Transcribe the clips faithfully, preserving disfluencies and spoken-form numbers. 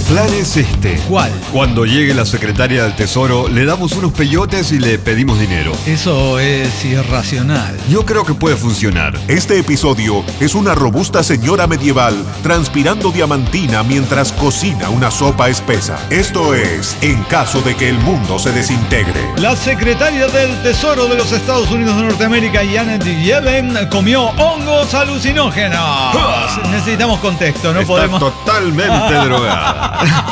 plan es este. ¿Cuál? Cuando llegue la secretaria del Tesoro, le damos unos peyotes y le pedimos dinero. Eso es irracional. Yo creo que puede funcionar. Este episodio es una robusta señora medieval transpirando diamantina mientras cocina una sopa espesa. Esto es En caso de que el mundo se desintegre. La secretaria del Tesoro de los Estados Unidos de Norteamérica, Janet Yellen, comió hongos alucinógenos. ¡Ah! Necesitamos contexto, no Está podemos... totalmente drogada.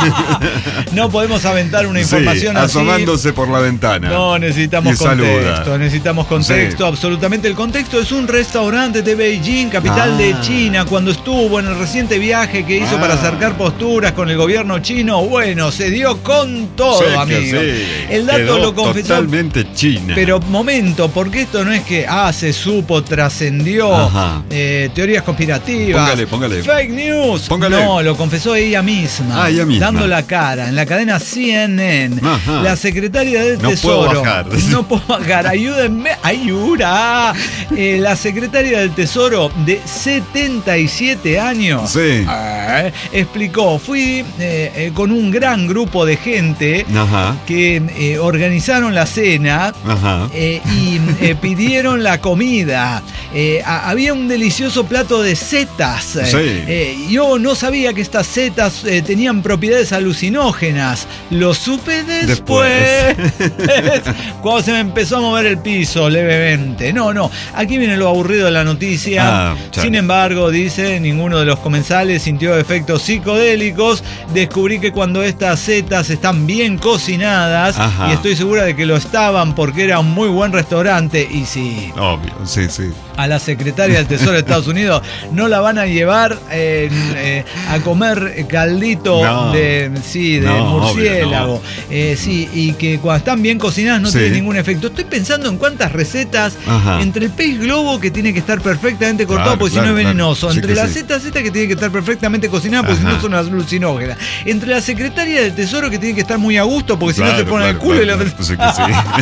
No podemos aventar una información sí, así. asomándose por la ventana. No, necesitamos Y contexto. saluda. Necesitamos contexto, Sí. absolutamente. El contexto es un restaurante de Beijing, capital Ah. de China. Cuando estuvo en el reciente viaje que hizo Ah. para acercar posturas con el gobierno chino, bueno, se dio con todo, Sí, que amigo. sí. El dato Quedó lo confesó. totalmente China. Pero momento, porque esto no es que ah, se supo, trascendió, Ajá. eh, teorías conspirativas. Póngale, póngale. Fake news. Póngale. No, lo confesó ella misma. Ah, ella misma. Dando la cara en la cadena C N N. Ajá. La secretaria del No Tesoro. puedo bajar. No puedo bajar. Ayúdenme. Ayura. Eh, la secretaria del Tesoro de setenta y siete años. Sí. eh, explicó, fui eh, eh, con un gran grupo de gente Ajá. que eh, organizaron la cena. Ajá. Eh, y eh, pidieron la comida. Eh, a- había un delicioso plato de setas. Eh, Sí. eh, yo no sabía que estas setas eh, tenían propiedades alucinógenas. Lo supe después. Cuando se me empezó a mover el piso levemente. No, no. Aquí viene lo aburrido de la noticia. Ah, ya. Sin embargo, dice, ninguno de los comensales sintió efectos psicodélicos. Descubrí que cuando estas setas están bien cocinadas, Ajá. y estoy segura de que lo estaban porque era un muy buen restaurante, y sí, Obvio, sí, sí. a la secretaria del Tesoro de Estados Unidos no la van a llevar eh, eh, a comer caldito No. de, sí, de No, murciélago. obvio, Eh, sí, y que cuando están bien cocinadas no Sí. tiene ningún efecto. Estoy pensando en cuántas recetas Ajá. entre el pez globo, que tiene que estar perfectamente cortado Claro, porque claro, si no es claro. venenoso, Sí entre que la sí. Z Z que tiene que estar perfectamente cocinada porque si Ajá. no son alucinógenas, entre la secretaria del Tesoro que tiene que estar muy a gusto porque si no Claro, se pone el claro, culo claro. y la... Sí que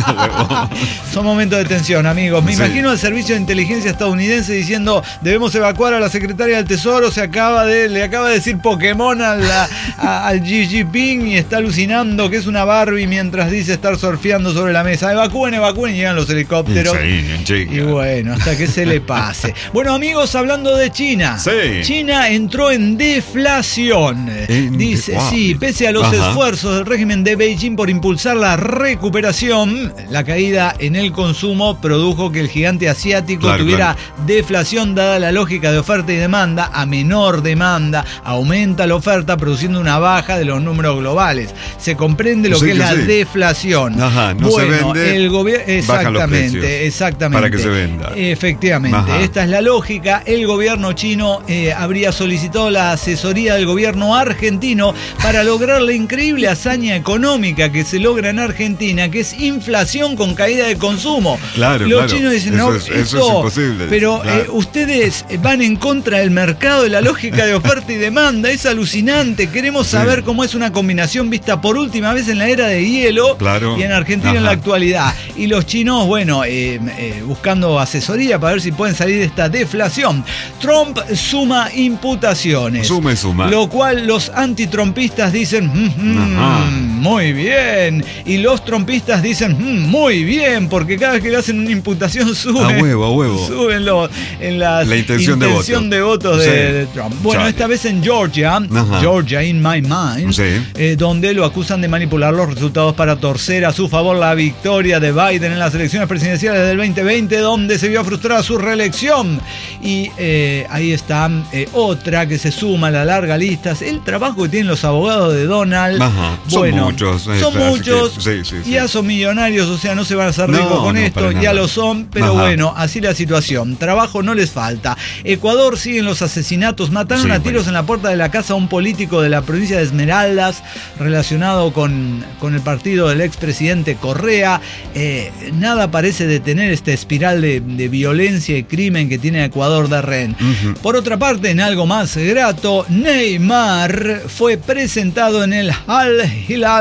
sí. Son momentos de tensión, amigos. Me Sí. imagino al servicio de inteligencia estadounidense diciendo: debemos evacuar a la secretaria del Tesoro. Se acaba de, le acaba de decir Pokémon a la- a- al Xi Jinping y está alucinando que es una Barbie mientras dice estar surfeando sobre la mesa. Evacúen, evacúen, y llegan los helicópteros. Sí, chica. Y bueno, hasta que se le pase. Bueno, amigos, hablando de China. Sí. China entró en deflación. En Dice, de- wow. sí, pese a los Ajá. esfuerzos del régimen de Beijing por impulsar la recuperación, la caída en el consumo produjo que el gigante asiático Claro, tuviera deflación, dada la lógica de oferta y demanda. A menor demanda aumenta la oferta, produciendo una baja de los números globales. Se comprende lo Sí que es que la sí. deflación. Ajá, no se bueno, vende, el gobierno bajan los exactamente, precios exactamente. para que se venda. Efectivamente, Ajá. esta es la lógica. El gobierno chino eh, habría solicitado la asesoría del gobierno argentino para lograr la increíble hazaña económica que se logra en Argentina, que es inflación con caída de consumo. Claro, Los claro. chinos dicen, Eso no, es- eso es esto- imposible. pero Claro. eh, ustedes van en contra del mercado, de la lógica de oferta y demanda. Es alucinante. Queremos Sí. saber cómo es una combinación vista por última vez en la era de hielo Claro. y en Argentina en Ajá. la actualidad. Y los chinos, bueno, eh, eh, buscando asesoría para ver si pueden salir de esta deflación. Trump suma imputaciones. Suma y suma. Lo cual los antitrumpistas dicen, "Mm, mm, Ajá. muy bien". Y los trumpistas dicen, "Mm, muy bien", porque cada vez que le hacen una imputación suben. A huevo, a huevo. Suben los- en la La intención de voto. de votos de, Sí. de Trump. Bueno, Chale. esta vez en Georgia, Ajá. Georgia in my mind, Sí. eh, donde lo acusan de manipular los resultados para torcer a su favor la victoria de Biden en las elecciones presidenciales del veinte veinte, donde se vio frustrada su reelección. Y eh, ahí está eh, otra que se suma a la larga lista. El trabajo que tienen los abogados de Donald. Ajá. Son Bueno, muchos, eh, Son así muchos. que- sí, sí, sí. Ya son millonarios, o sea, no se van a hacer No, ricos con no, esto. para Ya nada. lo son, pero Ajá. bueno, así la situación. Trabajo no les falta. Ecuador siguen los asesinatos. Mataron Sí, a tiros bueno. en la puerta de la casa a un político de la provincia de Esmeraldas relacionado con, con el partido del expresidente Correa. Eh, nada parece detener esta espiral de, de violencia y crimen que tiene Ecuador de rehén. Ujú. Por otra parte, en algo más grato, Neymar fue presentado en el Al Hilal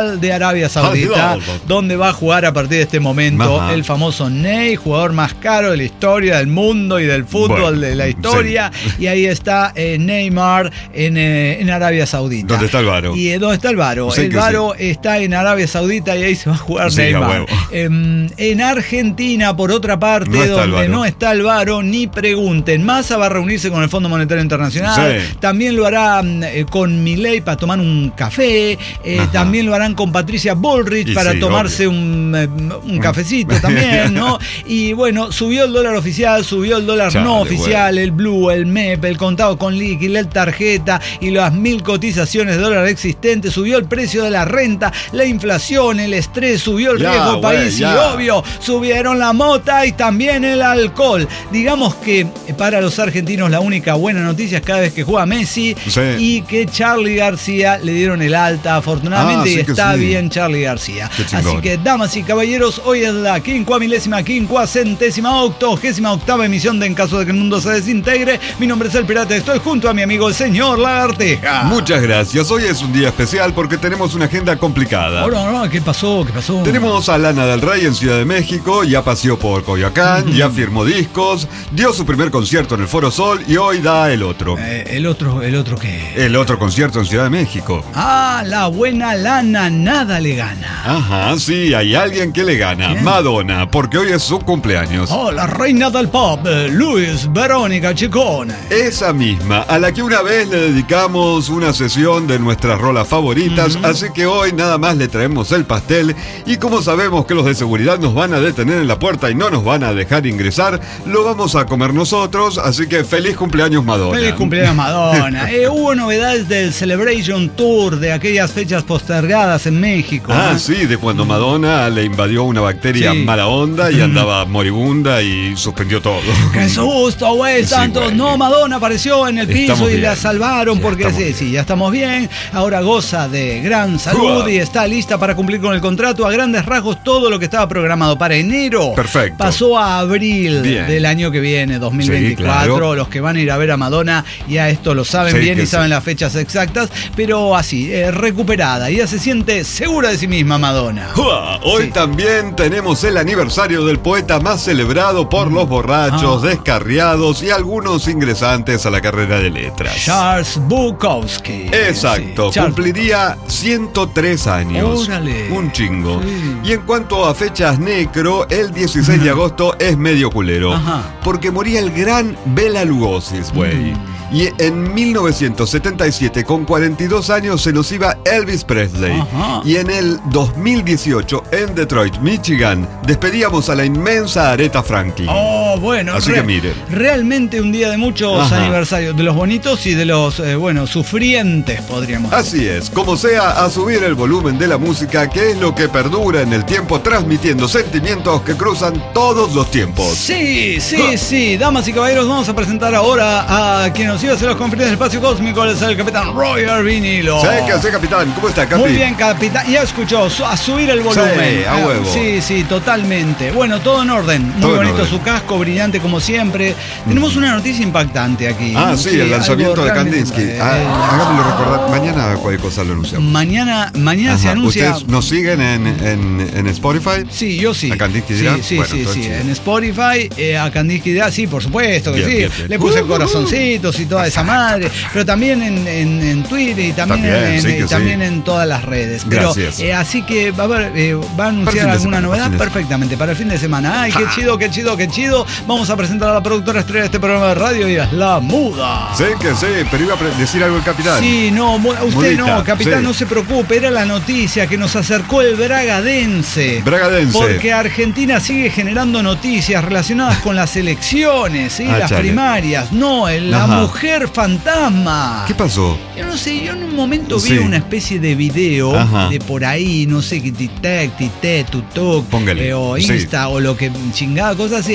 Al-Hilal de Arabia Saudita, donde va a jugar a partir de este momento Ajá. el famoso Ney, jugador más caro de la historia del mundo y del fútbol bueno, de la historia. Sí. Y ahí está eh, Neymar en, eh, en Arabia Saudita. ¿Dónde está el Varo? ¿Y eh, dónde está el Varo? Sí, el Varo sí. está en Arabia Saudita y ahí se va a jugar sí, Neymar. Eh, en Argentina, por otra parte, no donde no está el Varo, ni pregunten. Massa va a reunirse con el Fondo Monetario Internacional. Sí. También lo hará eh, con Milei para tomar un café. Eh, también lo harán con Patricia Bullrich y para sí, tomarse un, eh, un cafecito también, ¿no? Y bueno, subió el dólar oficial, subió el dólar Chale, no oficial, bueno. el Blue, el M E P, el contado con liqui, la tarjeta y las mil cotizaciones de dólar existentes. Subió el precio de la renta, la inflación, el estrés, subió el ya, riesgo wey, país ya. y obvio, subieron la mota y también el alcohol. Digamos que para los argentinos la única buena noticia es cada vez que juega Messi sí. y que Charly García le dieron el alta afortunadamente ah, y sí está sí. bien Charly García. Así que damas y caballeros, hoy es la quincuamilésima, quincuacentésima, octogésima octava emisión de En Caso de que el Mundo se Desintegre. Mi nombre es El Pirata, estoy junto a mi amigo el señor Lagarteja. Muchas gracias, hoy es un día especial porque tenemos una agenda complicada. Oh, no, no, ¿qué pasó? ¿Qué pasó? Tenemos a Lana del Rey en Ciudad de México, ya paseó por Coyoacán, uh-huh. ya firmó discos, dio su primer concierto en el Foro Sol y hoy da el otro. Eh, ¿El otro, el otro qué? El otro concierto en Ciudad de México. Ah, la buena Lana, nada le gana. Ajá, sí, hay alguien que le gana, ¿Eh? Madonna, porque hoy es su cumpleaños. Oh, la reina del pop, Luis Verónica Chicone. Esa misma, a la que una vez le dedicamos una sesión de nuestras rolas favoritas, uh-huh. así que hoy nada más le traemos el pastel y como sabemos que los de seguridad nos van a detener en la puerta y no nos van a dejar ingresar, lo vamos a comer nosotros, así que feliz cumpleaños Madonna. Feliz cumpleaños Madonna. eh, hubo novedades del Celebration Tour de aquellas fechas postergadas en México. Ah, ¿eh? sí, de cuando Madonna le invadió una bacteria sí. mala onda y andaba moribunda y suspendió todo. ¡Qué susto, güey! Santos, sí, no, Madonna apareció en el piso estamos y bien. La salvaron ya porque sí, bien. sí, ya estamos bien. Ahora goza de gran salud uh. y está lista para cumplir con el contrato. A grandes rasgos, todo lo que estaba programado para enero Perfecto. pasó a abril bien. del año que viene, dos mil veinticuatro. Sí, claro. Los que van a ir a ver a Madonna ya esto lo saben sí, bien y sí. saben las fechas exactas, pero así, eh, recuperada. Ya se siente segura de sí misma Madonna. ¡Uah! Hoy sí. también tenemos el aniversario del poeta más celebrado por mm. los borrachos, ah. descarriados y algunos ingresantes a la carrera de letras. Charles Bukowski. Exacto, sí. cumpliría ciento tres años. Órale. Un chingo. Sí. Y en cuanto a fechas necro, el dieciséis uh-huh. de agosto es medio culero. Ajá. Porque moría el gran Bela Lugosis, güey. Mm. Y en mil novecientos setenta y siete, con cuarenta y dos años, se nos iba Elvis Presley. Ajá. Y en el dos mil dieciocho, en Detroit, Michigan, despedíamos a la inmensa Aretha Franklin. Oh, bueno. Así re- que mire. Realmente un día de muchos Ajá. aniversarios, de los bonitos y de los, eh, bueno, sufrientes, podríamos decir. Así es. Como sea, a subir el volumen de la música, que es lo que perdura en el tiempo, transmitiendo sentimientos que cruzan todos los tiempos. Sí, sí, ah. sí. Damas y caballeros, vamos a presentar ahora a quien nos iba a hacer los confines del espacio cósmico, es el capitán Roy Arvinilo. Sí, ¿qué hace, capitán? ¿Cómo está, Capi? Muy bien, capitán. Ya escuchó, a subir el volumen. Sí, a huevo. Sí, sí, totalmente. Bueno, todo en orden. Muy todo bonito su casco, brillante como siempre. Mm. Tenemos una noticia impactante aquí. Ah, sí, sí el lanzamiento de Kandinsky. Ah, eh, hágamelo recordar. Mañana cualquier cosa lo anunciamos. Mañana, mañana se anuncia. ¿Ustedes nos siguen en, en, en Spotify? Sí, yo sí. ¿A Kandinsky dirá? Sí, sí, bueno, sí, sí. En Spotify, eh, a Kandinsky dirá, sí, por supuesto que bien, sí. Bien, bien. Le puse uh, corazoncitos y toda esa madre. Pero también en, en, en Twitter y también, también, en, sí y también sí. en todas las redes. Pero, Gracias. Eh, así que va a, haber, eh, va a anunciar alguna semana, novedad para perfectamente para el fin de semana. Ay, qué ah. chido, qué chido, qué chido. Vamos a presentar a la productora estrella de este programa de radio y es La Muda. Sí, que sí, pero iba a decir algo el capitán. Sí, no, usted Mudita, no, capitán, sí. no se preocupe. Era la noticia que nos acercó el Bragadense. Bragadense. Porque Argentina sigue generando noticias relacionadas con las elecciones, ¿sí? Ah, las chale. primarias. No, la Ajá. mujer fantasma. ¿Qué pasó? Yo no sé, yo en un momento sí. vi una especie de video Ajá. de por ahí, no sé, que Titec, Tite, Tutok, Póngale. eh, o Insta, sí. o lo que chingada cosa sea,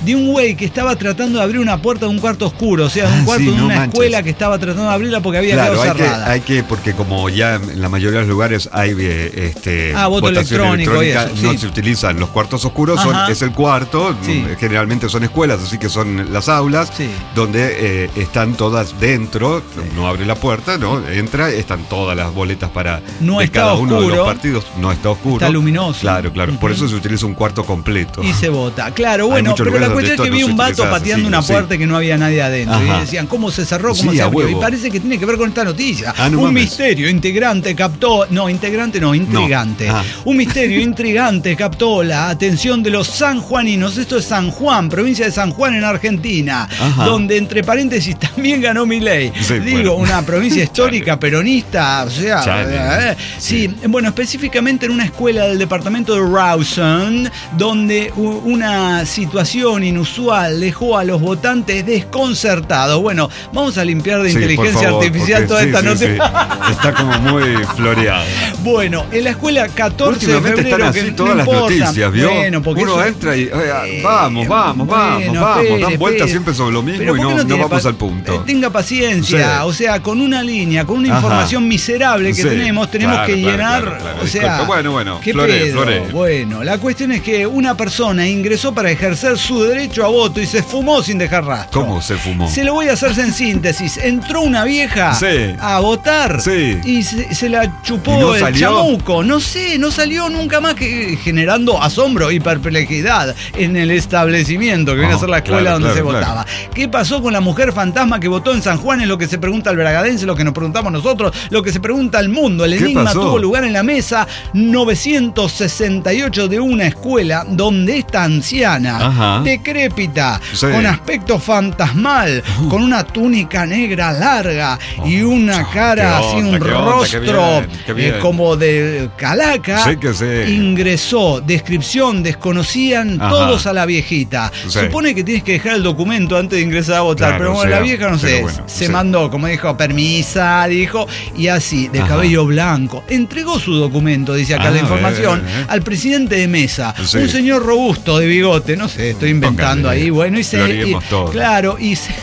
de un güey que estaba tratando de abrir una puerta de un cuarto oscuro, o sea, de un ah, cuarto sí, de no una manches. escuela que estaba tratando de abrirla porque había claro, quedado hay cerrada. Que, hay que, porque como ya en la mayoría de los lugares hay eh, este, ah, voto votación electrónico electrónica, y eso, no sí. se utilizan los cuartos oscuros, son, es el cuarto, sí. generalmente son escuelas, así que son las aulas, sí. donde eh, están todas dentro, sí. no abre la puerta, no entra, están todas las boletas para no de cada oscuro, uno de los partidos, no está oscuro. Está luminoso. Claro, claro, uh-huh. por eso se utiliza un cuarto completo. Y se vota, claro, bueno, pero la cuestión es que no vi un vato pateando una puerta sí. que no había nadie adentro. Ajá. Y decían, ¿cómo se cerró? ¿Cómo sí, se abrió? Y parece que tiene que ver con esta noticia. Ah, no un mames. misterio integrante captó, no, integrante no, intrigante. No. Ah. Un misterio intrigante captó la atención de los sanjuaninos. Esto es San Juan, provincia de San Juan en Argentina, Ajá. donde entre paréntesis también ganó Milei. Sí, Digo, bueno. una provincia histórica peronista, o sea, eh, sí. sí, bueno, específicamente en una escuela del departamento de Rawson, donde una situación inusual dejó a los votantes desconcertados. Bueno, vamos a limpiar de sí, inteligencia favor, artificial toda sí, esta sí, nota. Sí. Está como muy floreada. Bueno, en la escuela catorce de febrero, están así que todas no las importa. noticias, ¿vio? Bueno, porque uno eso, entra y eh, vamos, vamos, bueno, vamos, vamos, espere, dan vueltas espere. siempre sobre lo mismo Pero y no, no, no vamos pa- al punto. Tenga paciencia, sí. o sea, con una línea, con una Ajá. información miserable que sí. tenemos, tenemos claro, que claro, llenar, claro, claro. o sea, Disculpa. bueno, bueno, ¿qué flore, pedo? flore. Bueno, la cuestión es que una persona ingresó para ejercer su derecho a voto y se fumó sin dejar rastro. ¿Cómo se fumó? Se lo voy a hacer en síntesis. Entró una vieja sí. a votar sí. y se, se la chupó no el salió? chamuco. No sé, no salió nunca más, que generando asombro y perplejidad en el establecimiento que viene oh, a ser la escuela claro, donde claro, se votaba. Claro. ¿Qué pasó con la mujer fantasma que votó en San Juan? Es lo que se pregunta el bragadense, lo que nos preguntamos nosotros, lo que se pregunta el mundo. El enigma tuvo lugar en la mesa novecientos sesenta y ocho de una escuela donde esta anciana, Ajá. decrépita, sí. con aspecto fantasmal, uh. con una túnica negra larga oh. y una cara así, un rostro onda, qué bien, qué bien. Eh, como de calaca, sí que sí. ingresó. Descripción, desconocían Ajá. todos a la viejita. Sí. Supone que tienes que dejar el documento antes de ingresar a votar, claro, pero bueno, o sea, la vieja no sé, bueno, se sí. mandó, como dijo, permisa, dijo, y así, de Ajá. cabello blanco. Entregó su documento, dice acá ah, la información, eh, eh, eh. al presidente de mesa, sí. un señor robusto de bigote, no sé, estoy inventando Póngale, ahí, bueno, y se... Y, claro, y se...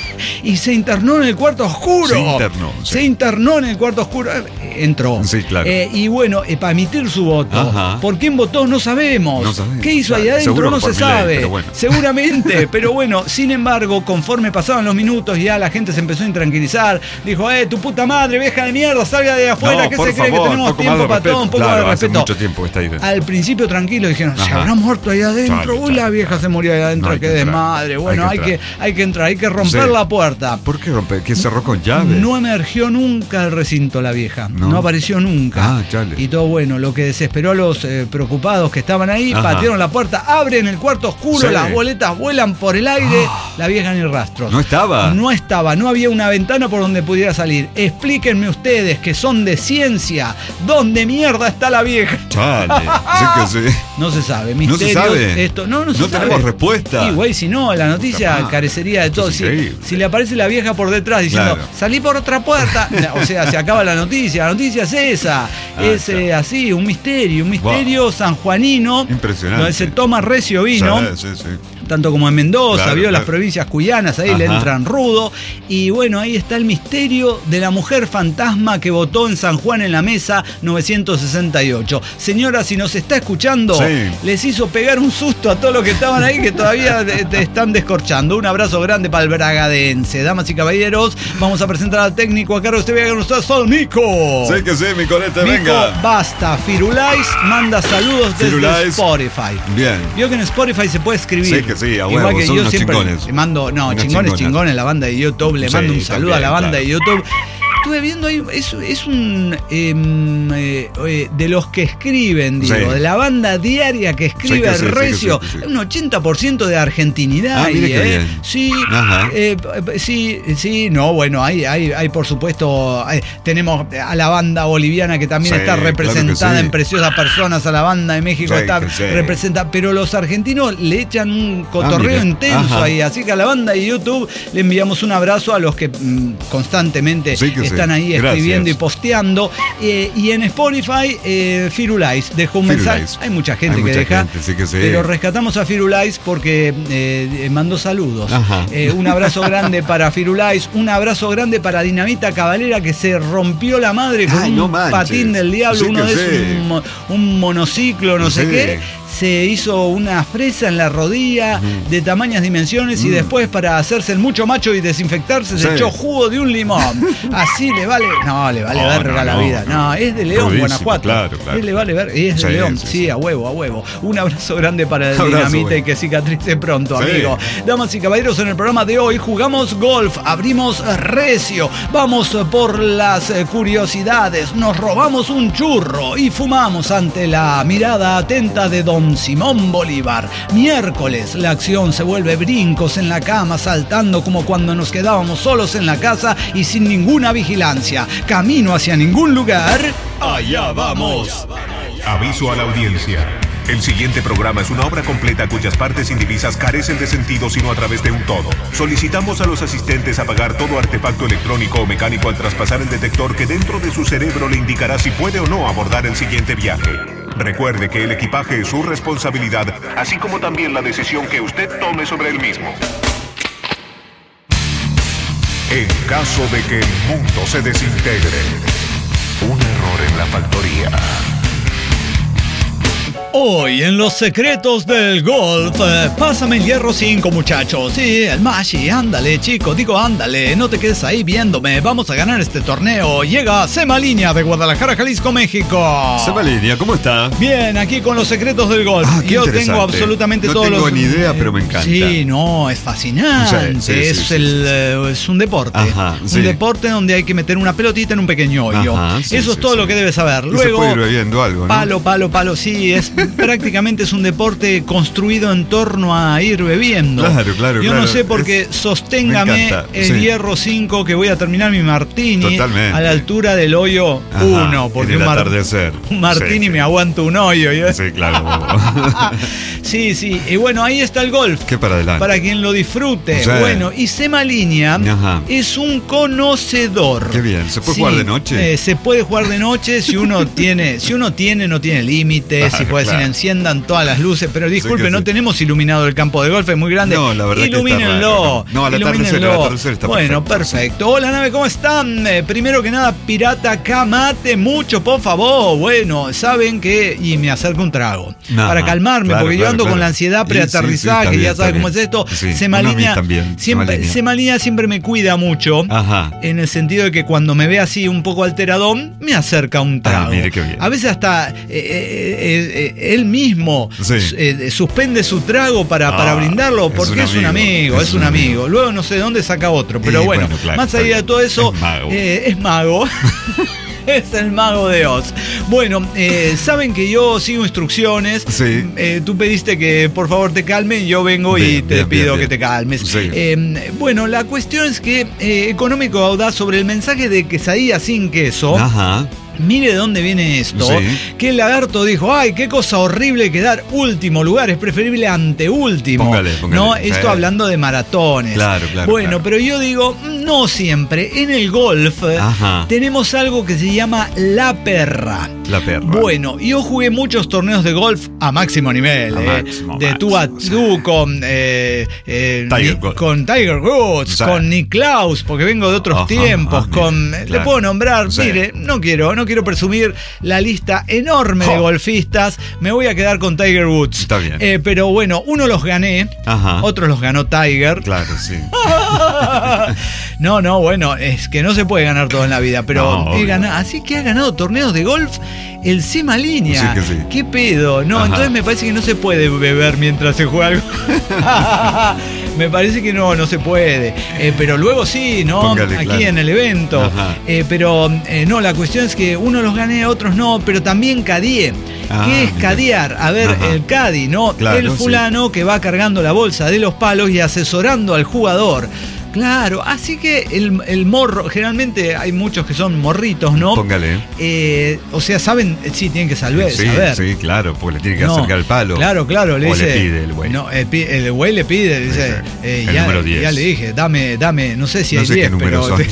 y se internó en el cuarto oscuro. Se internó. Sí. Se internó en el cuarto oscuro. Entró. Sí, claro. Eh, y bueno, eh, para emitir su voto. Ajá. ¿Por quién votó? No sabemos. No sabemos. ¿Qué hizo claro. ahí adentro? Seguro no se sabe. Ley, pero bueno. Seguramente. Pero bueno, sin embargo, conforme pasaban los minutos, ya la gente se empezó a intranquilizar. Dijo, eh, tu puta madre, vieja de mierda, salga de afuera. No, ¿Qué se favor, cree que tenemos tiempo para todo? Un poco claro, de respeto. Hace mucho tiempo que está ahí dentro. Al principio tranquilo, dijeron, Ajá. se habrá muerto ahí adentro. Chale, Uy, chale, la vieja chale. se murió ahí adentro. No, qué desmadre. Bueno, hay que, hay, que, hay que entrar, hay que romper sí. la puerta. ¿Por qué romper? ¿Que cerró con llave? No emergió nunca al recinto la vieja. No, no apareció nunca. Ah, chale. Y todo bueno, lo que desesperó a los eh, preocupados que estaban ahí, Ajá. patearon la puerta, abren el cuarto oscuro, sí. las boletas vuelan por el aire, oh. la vieja ni rastros. ¿No estaba? No estaba, no había una ventana por donde pudiera salir. Explíquenme ustedes, que son de ciencia, ¿dónde mierda está la vieja? Chale, sí que sí. No se sabe, misterio. No se sabe. Esto, no, no se no sabe. tenemos respuesta. Sí, güey, si no, la noticia carecería de todo. Si, si le aparece la vieja por detrás diciendo, claro. salí por otra puerta, o sea, se acaba la noticia. La noticia es esa. Ah, es eh, así, un misterio, un misterio wow. sanjuanino. Impresionante. Donde se toma recio vino. Sí, sí, sí. Tanto como en Mendoza, claro, vio claro. las provincias cuyanas, ahí Ajá. le entran rudo. Y bueno, ahí está el misterio de la mujer fantasma que votó en San Juan en la mesa novecientos sesenta y ocho. Señora, si nos está escuchando, sí. les hizo pegar un susto a todos los que estaban ahí que todavía te, te están descorchando. Un abrazo grande para el bragadense. Damas y caballeros, vamos a presentar al técnico a cargo de este viaje con ustedes, Sol Mico. Sí que sí, mi colete, Mico, venga. Basta, Firulais manda saludos desde Firulais. Spotify. Bien. Vio que en Spotify se puede escribir. Sí que sí, a huevo, igual que son yo unos siempre chingones. le mando, no, unos chingones, chingonas. chingones, la banda de YouTube, le sí, mando un saludo también, a la banda claro. de YouTube. Estuve viendo ahí, es, es un eh, eh, de los que escriben, digo, sí. de la banda diaria que escribe sí, que sí, recio, sí, que sí, que sí. un ochenta por ciento de argentinidad ah, ahí, eh. Bien. Sí, eh, sí, sí, no, bueno, hay, hay, hay por supuesto, hay, tenemos a la banda boliviana que también sí, está representada claro sí. en Preciosas Personas, a la banda de México sí, está sí. representada, pero los argentinos le echan un cotorreo ah, intenso Ajá. ahí, así que a la banda de YouTube le enviamos un abrazo a los que mmm, constantemente sí, que están sí. ahí Gracias. escribiendo y posteando. Eh, y en Spotify, eh, Firulais dejó un Firulais. mensaje. Hay mucha gente Hay que mucha deja. gente, sí que sí. Pero rescatamos a Firulais porque eh, mandó saludos. Eh, un abrazo grande para Firulais, un abrazo grande para Dinamita Cavalera, que se rompió la madre con Ay, un no patín del diablo, sí uno de sí. esos, un, un monociclo, no sé Sí. qué. Se hizo una fresa en la rodilla mm. de tamañas dimensiones mm. y después, para hacerse el mucho macho y desinfectarse, sí. se echó jugo de un limón. Así le vale. No, le vale no, verga no, la no, vida. No, no, es de León, Rudísimo, Guanajuato. Claro, claro. Él le vale verga. Y es de sí, León. Sí, sí, sí, a huevo, a huevo. Un abrazo grande para el abrazo, Dinamita güey. y que cicatrice pronto, sí. amigo. Damas y caballeros, en el programa de hoy jugamos golf, abrimos recio, vamos por las curiosidades, nos robamos un churro y fumamos ante la mirada atenta de don Simón Bolívar. Miércoles, la acción se vuelve brincos en la cama, saltando como cuando nos quedábamos solos en la casa y sin ninguna vigilancia. Camino hacia ningún lugar. Allá vamos. Aviso a la audiencia. El siguiente programa es una obra completa cuyas partes indivisas carecen de sentido sino a través de un todo. Solicitamos a los asistentes apagar todo artefacto electrónico o mecánico al traspasar el detector que dentro de su cerebro le indicará si puede o no abordar el siguiente viaje. Recuerde que el equipaje es su responsabilidad, así como también la decisión que usted tome sobre el mismo. En caso de que el mundo se desintegre, un error en la factoría. Hoy en los secretos del golf, eh, pásame el hierro cinco, muchachos. Sí, el Mashi, ándale, chico, digo ándale, no te quedes ahí viéndome. Vamos a ganar este torneo. Llega Semalínea de Guadalajara, Jalisco, México. Semalínea, ¿cómo está? Bien, aquí con los secretos del golf. Ah, Yo tengo absolutamente no todos los... No tengo ni idea, pero me encanta. Sí, no, es fascinante. Sí, sí, es, sí, el, sí, sí. Eh, es un deporte. Ajá, un sí. deporte donde hay que meter una pelotita en un pequeño hoyo. Ajá, sí, Eso sí, es todo sí. lo que debes saber. Y Luego, se puede ir bebiendo algo, ¿no? Palo, palo, palo, sí, es prácticamente es un deporte construido en torno a ir bebiendo. Claro, claro, Yo claro. no sé porque Es- sosténgame me encanta, el sí. hierro cinco que voy a terminar mi martini Totalmente. a la altura del hoyo Ajá, uno, porque en el un, mar- atardecer. un martini Sí, me sí. aguanta un hoyo. ¿eh? Sí, claro. Sí, sí. Y bueno, ahí está el golf. ¿Qué para adelante? Para quien lo disfrute. Sí. Bueno, y Semalínea Ajá. es un conocedor. Qué bien. ¿Se puede Sí, jugar de noche? eh, se puede jugar de noche si uno tiene, si uno tiene, no tiene límites, Claro, si puede claro. decir enciendan todas las luces, pero disculpe, Sí que no sí. tenemos iluminado el campo de golf, es muy grande. No, la verdad que está Ilumínenlo. raro. No, al atardecer, ilumínenlo. al atardecer está Bueno, perfecto, perfecto. Hola, nave, ¿cómo están? Eh, primero que nada, pirata, camate mucho, por favor. Bueno, saben que y me acerco un trago Ajá, para calmarme, claro, porque yo claro, ando claro. con la ansiedad Sí, preaterrizaje, sí, sí, está que bien, ya está sabe cómo es bien. esto. Sí, Semalínea, uno a mí también, siempre, Semalínea. Semalínea siempre me cuida mucho. Ajá. En el sentido de que cuando me ve así un poco alteradón, me acerca un trago. Ah, mire qué bien. A veces hasta eh, eh, eh, él mismo Sí. eh, suspende su trago para, Ah, para brindarlo es porque un es un amigo, amigo, es, es un un amigo. amigo. Luego no sé de dónde saca otro, pero Y bueno, bueno, claro, más está allá de bien. todo eso, Es mago. eh, es mago. Es el mago de Oz. Bueno, eh, saben que yo sigo instrucciones. Sí. Eh, tú pediste que por favor te calmen, yo vengo y Bien, te bien, pido bien, que bien. te calmes. Sí. Eh, bueno, la cuestión es que eh, Económico Audaz, sobre el mensaje de quesadilla sin queso. Ajá. Mire de dónde viene esto. Sí. Que el lagarto dijo, ay, qué cosa horrible quedar último lugar, es preferible anteúltimo. Póngale, póngale. No, esto Sí. hablando de maratones. Claro, claro, Bueno, claro. pero yo digo, no siempre. En el golf Ajá. tenemos algo que se llama la perra. La perra. Bueno, yo jugué muchos torneos de golf a máximo nivel, A eh, máximo, de tú a máximo, tú con, eh, eh, Tiger Ni- Woods. con Tiger Woods, Sí. con Nick Klaus, porque vengo de otros Ajá, tiempos, ah, con, mira, le claro. puedo nombrar, Sí. mire, no quiero, no quiero presumir la lista enorme de Jo. golfistas, me voy a quedar con Tiger Woods. Está bien. Eh, pero bueno, uno los gané, Ajá. otros los ganó Tiger. Claro, sí. No, no, bueno, es que no se puede ganar todo en la vida, pero No, he obvio. ganado, así que ha ganado torneos de golf el Semalínea. Sí que sí. ¿Qué pedo? No, Ajá. entonces me parece que no se puede beber mientras se juega algo. Me parece que no, no se puede. Eh, pero luego sí, ¿no? Póngale, Aquí claro. en el evento. Ajá. Eh, pero eh, no, la cuestión es que unos los gané, otros no, pero también cadié. Ah, ¿Qué es mira. cadear? A ver, Ajá. el cadi, ¿no? Claro, el sí. fulano que va cargando la bolsa de los palos y asesorando al jugador. Claro, así que el, el morro, generalmente hay muchos que son morritos, ¿no? Póngale. Eh, o sea, saben, sí, tienen que saber. Sí, saber. sí, claro, porque le tiene que No, acercar el palo. Claro, claro, le O dice. le pide el güey. No, el, pi- el güey le pide, le dice. Sí, sí. eh, El ya, número diez. ya le dije, dame, dame, no sé si No hay sé qué diez, números pero. son.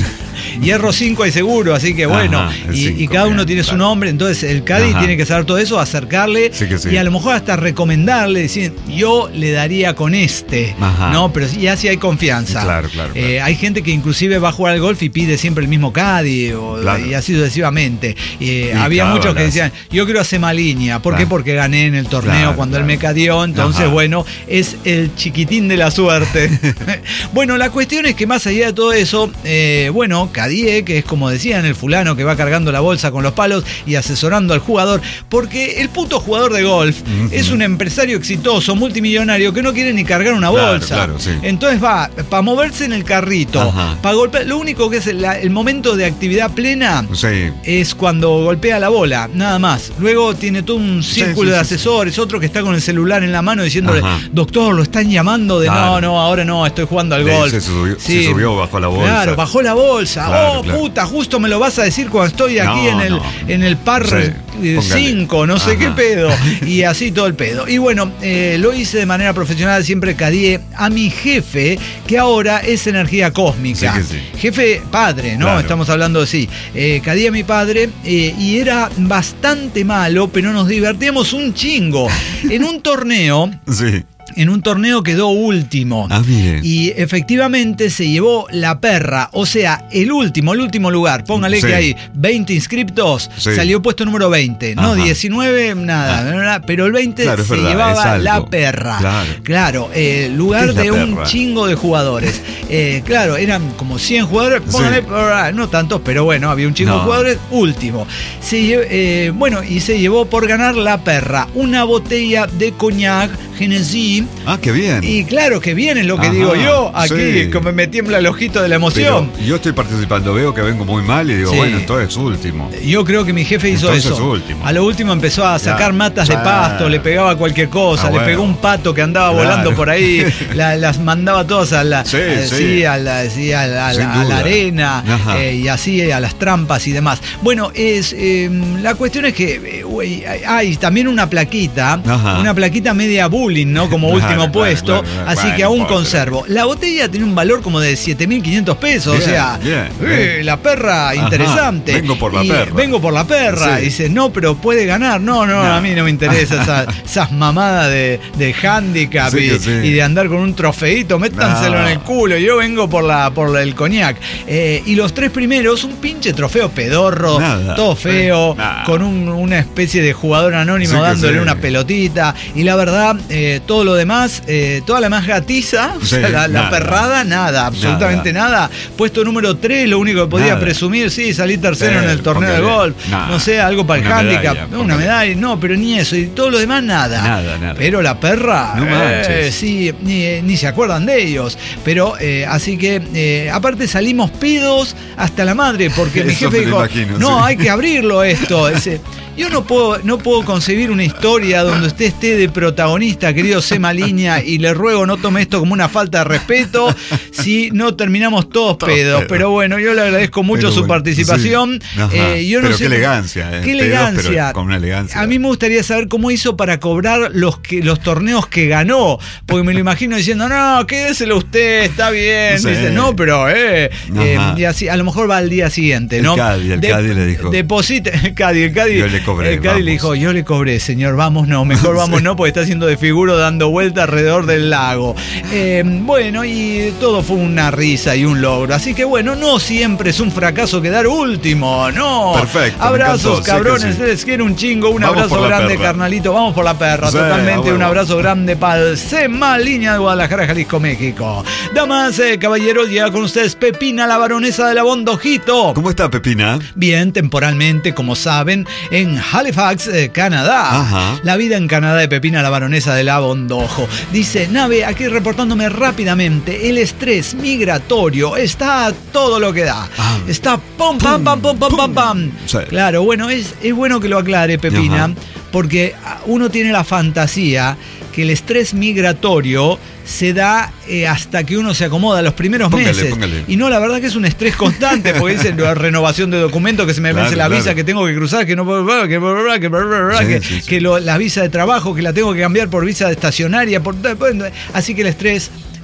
Hierro cinco hay seguro, así que bueno, Ajá, y, cinco, y cada uno bien, tiene claro. su nombre, entonces el caddy Ajá. tiene que saber todo eso, acercarle Sí que sí. y a lo mejor hasta recomendarle, decir, yo le daría con este, Ajá. ¿no? Pero ya sí hay confianza. Claro, claro, claro. Eh, hay gente que inclusive va a jugar al golf y pide siempre el mismo caddy, o, Claro. y así sucesivamente. Eh, Y había cábalas. muchos que decían, yo quiero hacer línea. ¿Por qué? Claro. Porque gané en el torneo Claro, cuando claro. él me cadió, entonces Ajá. bueno, es el chiquitín de la suerte. Bueno, la cuestión es que más allá de todo eso, eh, bueno, Cadie, que es como decían, el fulano que va cargando la bolsa con los palos y asesorando al jugador, porque el puto jugador de golf Uh-huh. es un empresario exitoso, multimillonario, que no quiere ni cargar una Claro, bolsa. claro, sí. Entonces va, para moverse en el carrito, Ajá. para golpear, lo único que es el, el momento de actividad plena Sí. es cuando golpea la bola, nada más. Luego tiene todo un círculo sí, de sí, asesores, otro que está con el celular en la mano diciéndole, Ajá. doctor, lo están llamando de Claro. no, no, ahora no, estoy jugando al Le- golf. se subió- se subió, bajó la bolsa. Claro, bajó la bolsa. Claro, oh, claro. puta, justo me lo vas a decir cuando estoy aquí No, en el no. en el par Sí, póngale. cinco, no sé Ajá. qué pedo. Y así todo el pedo. Y bueno, eh, lo hice de manera profesional, siempre cadié a mi jefe, que ahora es energía cósmica. Sí que sí. Jefe padre, ¿no? Claro. Estamos hablando de sí. Eh, cadía a mi padre eh, y era bastante malo, pero nos divertíamos un chingo. En un torneo, Sí. en un torneo quedó último. Ah, bien. Y efectivamente se llevó la perra, o sea, el último, el último lugar. Póngale Sí. que hay veinte inscriptos, Sí. salió puesto número veinte, no Ajá. diecinueve, nada, Ah. nada, pero el veinte Claro, es se verdad, es llevaba algo. la perra. Claro. Claro, eh, lugar ¿Qué es la de un perra? chingo de jugadores. Eh, claro, eran como cien jugadores, póngale, Sí. no tantos, pero bueno, había un chingo No. de jugadores, último. Se lle- eh, bueno, y se llevó por ganar la perra una botella de coñac Genesí. Ah, qué bien. Y claro que bien es lo que Ajá, digo yo, aquí sí. como me tiembla el ojito de la emoción. Pero yo estoy participando, veo que vengo muy mal y digo, Sí. bueno, esto es último. Yo creo que mi jefe hizo Entonces, eso. último. A lo último empezó a sacar Claro. matas de Ah. pasto, le pegaba cualquier cosa, Ah, le bueno. pegó un pato que andaba Claro. volando por ahí, la- las mandaba todas a la, Sí, a- sí. sí, a la, sí, a la- a Sin la- a la duda. arena Ajá. eh, y así a las trampas y demás. Bueno, es eh, la cuestión es que eh, güey, hay, hay también una plaquita, Ajá. una plaquita media bullying, ¿no? Como Claro, último claro, puesto, claro, claro. así Bueno, que aún pobre. conservo. La botella tiene un valor como de siete mil quinientos pesos, Bien, o sea, bien, eh, bien. la perra Ajá, interesante. vengo por la Y perra. Vengo por la perra. Sí. Dice, no, pero puede ganar. No, no, No. a mí no me interesa esa- esas mamadas de, de handicap Sí y, que sí. y de andar con un trofeito. Métanselo No. en el culo. Yo vengo por la por el coñac. Eh, y los tres primeros, un pinche trofeo pedorro, Nada. todo feo, Nada. con un- una especie de jugador anónimo Sí que dándole sí. una pelotita. Y la verdad, eh, todo lo demás, eh, toda la más gatiza, o Sí, sea, la, la nada. perrada, nada, absolutamente nada. Puesto número tres, lo único que podía Nada. presumir, sí, salí tercero Sí, en el torneo de póngale. golf, Nada. no sé, algo para el Una handicap, medalla, una póngale. medalla, no, pero ni eso, y todo lo demás nada. Nada, nada. Pero la perra, No eh, manches. sí, ni, ni se acuerdan de ellos. Pero, eh, así que, eh, aparte salimos pidos hasta la madre, porque mi Eso jefe me lo dijo, imagino, no, sí. hay que abrirlo esto. Dice, yo no puedo, no puedo concebir una historia donde usted esté de protagonista, querido Sema Línea, y le ruego no tome esto como una falta de respeto si no terminamos todos Todos pedos. pedos. Pero bueno, yo le agradezco mucho Pero su bueno, participación. sí. Ajá. Eh, yo no Pero sé qué cómo- elegancia, eh. Qué Pedos, elegancia. pero con una elegancia. A mí me gustaría saber cómo hizo para cobrar los, que, los torneos que ganó. Porque me lo imagino diciendo, no, quédeselo usted, está bien. Sí. Dice, no, pero, eh. eh, Ajá. y así, a lo mejor va al día siguiente, El ¿no? Cadi, el Cadi le dijo. Deposite, el Cadi, el Cadi. Yo le cobré, El Cadi le vamos. dijo, yo le cobré, señor, vamos, no, mejor vamos, no, porque está haciendo de figuro dando vuelta alrededor del lago. Eh, bueno, y todo fue una risa y un logro. Así que bueno, no siempre es un fracaso quedar último, no. Perfecto, me Abrazos, encantó, sé que cabrones, sí. les quiero un chingo, un Vamos abrazo por la grande, perra. carnalito. Vamos por la perra, Sí, totalmente. a huevo. Un abrazo grande para el Sema Línea de Guadalajara, Jalisco, México. Damas, eh, caballeros, llega con ustedes Pepina, la baronesa de la Bondojito. ¿Cómo está, Pepina? Bien, temporalmente, como saben, en Halifax, eh, Canadá. Ajá. La vida en Canadá de Pepina, la baronesa de la Bondojo. Dice, Nave, aquí reportándome rápidamente, el estrés migratorio está a todo lo que da. Ah. Está pum, pam, pam, pum, pam, pam, pam. Sí. Claro, bueno, es, es bueno que lo aclare, Pepina, Ajá. porque uno tiene la fantasía que el estrés migratorio se da eh, hasta que uno se acomoda los primeros Póngale, meses. póngale. Y no, la verdad que es un estrés constante, porque dicen la renovación de documentos, que se me Claro, vence la claro. visa, que tengo que cruzar, que no puedo, que, que, Sí, que, sí, sí. que lo- la visa de trabajo, que la tengo que cambiar por visa estacionaria, por, así que el estrés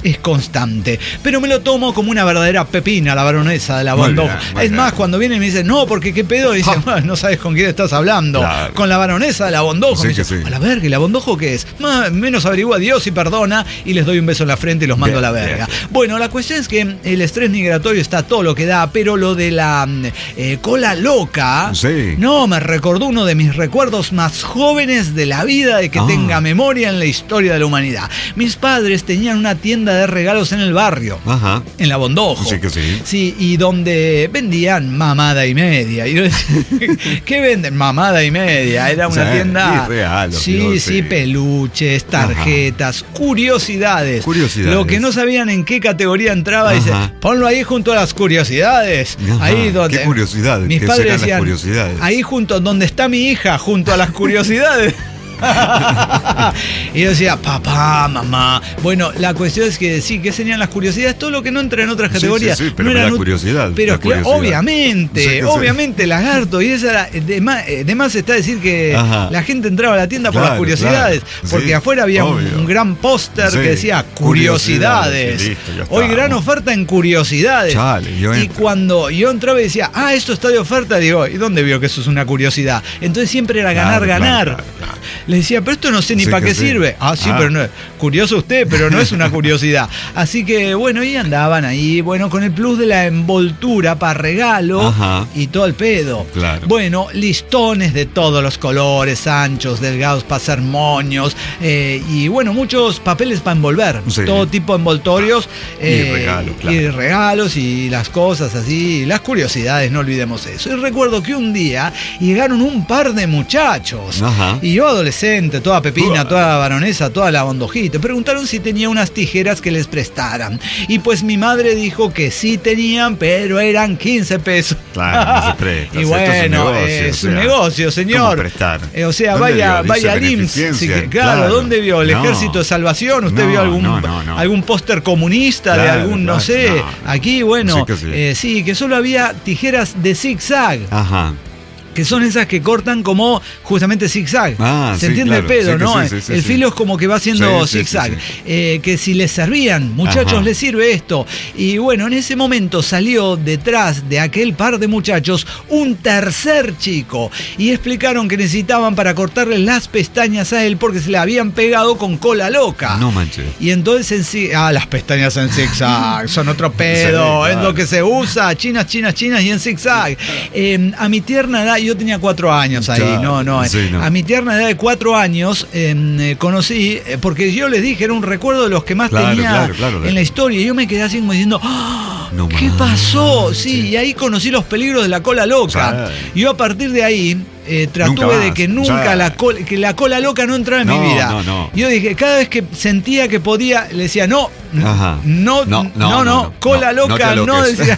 es constante. Pero me lo tomo como una verdadera pepina, la baronesa de la Bondojo. Es más, cuando viene y me dice, no, porque qué pedo, y dice, ah, no sabes con quién estás hablando. Claro. Con la baronesa de la Bondojo. Sí, me dice, sí. A la verga, ¿y la Bondojo qué es? Más, menos averigua Dios y perdona, y les doy un beso en la frente y los mando bien, a la verga. Bien. Bueno, la cuestión es que el estrés migratorio está todo lo que da, pero lo de la eh, cola loca, sí. no, me recordó uno de mis recuerdos más jóvenes de la vida, de que ah. tenga memoria en la historia de la humanidad. Mis padres tenían una tienda de regalos en el barrio, Ajá. en la Bondojo. Sí, que sí. Sí, y donde vendían mamada y media. Y yo decía, ¿qué venden? Mamada y media. Era una o sea, tienda. Regalos, sí, sí, sí, peluches, tarjetas, Ajá. curiosidades. Curiosidades. Lo que no sabían en qué categoría entraba, Ajá. dice, ponlo ahí junto a las curiosidades. Ajá. Ahí donde. ¿Qué curiosidades? Mis ¿Qué padres serán decían, las curiosidades? Ahí junto, donde está mi hija, junto a las curiosidades. Y yo decía, papá, mamá. Bueno, la cuestión es que sí, que serían las curiosidades, todo lo que no entra en otras categorías. Sí, sí, sí, pero no la ut- curiosidad. Pero la curiosidad. obviamente, sí, obviamente, sí. Lagarto. Y esa era, de más, de más está decir que Ajá. la gente entraba a la tienda claro, por las curiosidades. Claro. Porque sí, afuera había un, un gran póster sí. que decía curiosidades. curiosidades. Listo, Hoy gran oferta en curiosidades. Chale, yo y cuando yo entraba y decía, ah, esto está de oferta, digo, ¿y dónde vio que eso es una curiosidad? Entonces siempre era ganar, claro, ganar. Claro, claro, claro. Le decía, pero esto no sé ni sí, para qué sí. sirve. Ah, sí, ah. pero no, curioso usted, pero no es una curiosidad. Así que, bueno, y andaban ahí, bueno, con el plus de la envoltura para regalo Ajá. y todo el pedo. Claro. Bueno, listones de todos los colores, anchos, delgados, para hacer moños, eh, y bueno, muchos papeles para envolver. Sí. Todo tipo de envoltorios. Eh, y regalos, claro. Y regalos y las cosas así, las curiosidades, no olvidemos eso. Y recuerdo que un día llegaron un par de muchachos. Ajá. Y yo adolescente, toda pepina, toda la baronesa, toda la bondojita. Preguntaron si tenía unas tijeras que les prestaran. Y pues mi madre dijo que sí tenían, pero eran quince pesos. Claro, no se presta. Y bueno, es un negocio, es un negocio señor. ¿Cómo prestar? Eh, o sea, vaya, vaya al I M S S. Sí, claro, claro, ¿dónde vio? ¿El no. Ejército de Salvación? ¿Usted no, vio algún, no, no, no. algún póster comunista claro, de algún, claro, no sé? No. Aquí, bueno, sí que, sí. Eh, sí, que solo había tijeras de zigzag. Ajá. Que son esas que cortan como justamente zigzag. Ah, ¿se sí, entiende claro. el pedo, sí, no? Sí, sí, el sí, filo sí. es como que va haciendo sí, zigzag. Sí, sí, sí. Eh, que si les servían, muchachos, Ajá. les sirve esto. Y bueno, en ese momento salió detrás de aquel par de muchachos un tercer chico. Y explicaron que necesitaban para cortarle las pestañas a él porque se le habían pegado con cola loca. No manches. Y entonces en sí, ah, las pestañas en zigzag son otro pedo. Sí, es lo que se usa. Chinas, chinas, chinas y en zigzag. Eh, a mi tierna edad, yo tenía cuatro años ahí, claro, no, no, sí, no. A mi tierna edad de cuatro años eh, conocí, eh, porque yo les dije, era un recuerdo de los que más claro, tenía claro, claro, claro. en la historia. Y yo me quedé así como diciendo, ¡oh, no ¿qué man, pasó? Sí, sí, y ahí conocí los peligros de la cola loca. Sí. Yo a partir de ahí eh, traté de que nunca sí. la, cola, que la cola loca no entrara en no, mi vida. No, no. Yo dije, cada vez que sentía que podía, le decía, no, Ajá. no, no, no, no, no, no, cola no, loca, no, no decía.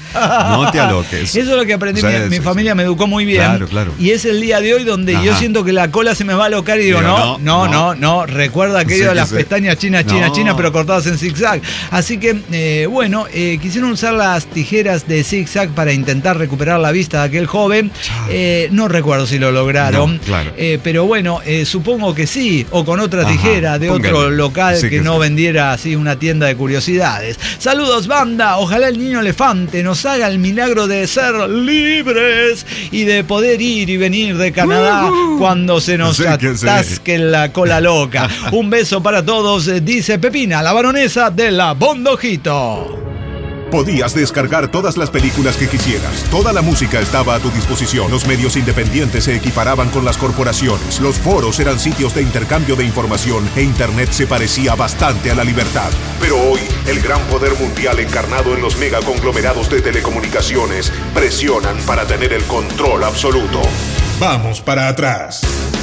No te aloques. Eso es lo que aprendí. Sí, mi, sí, mi familia sí. me educó muy bien. Claro, claro. Y es el día de hoy donde Ajá. yo siento que la cola se me va a alocar y digo, digo no, no, no, no, no. Recuerda aquello sí, de las sí. pestañas chinas, chinas, no. chinas, pero cortadas en zigzag. Así que, eh, bueno, eh, quisieron usar las tijeras de zigzag para intentar recuperar la vista de aquel joven. Eh, no recuerdo si lo lograron. No, claro. eh, pero bueno, eh, supongo que sí. O con otra Ajá. tijera de Póngale. otro local sí, que, que no sí. vendiera así una tienda de curiosidades. Saludos, banda. Ojalá el niño elefante nos haga el milagro de ser libres y de poder ir y venir de Canadá uh-huh. cuando se nos sí, atasque sí. la cola loca. Un beso para todos, dice Pepina, la baronesa de la Bondojito. Podías descargar todas las películas que quisieras. Toda la música estaba a tu disposición. Los medios independientes se equiparaban con las corporaciones. Los foros eran sitios de intercambio de información e Internet se parecía bastante a la libertad. Pero hoy, el gran poder mundial encarnado en los megaconglomerados de telecomunicaciones presionan para tener el control absoluto. Vamos para atrás.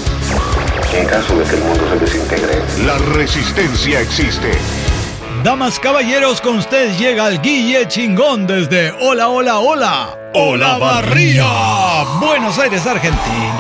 En caso de que el mundo se desintegre, la resistencia existe. Damas, caballeros, con ustedes llega el Guille Chingón desde Hola, Hola, Hola, Olavarría, Buenos Aires, Argentina.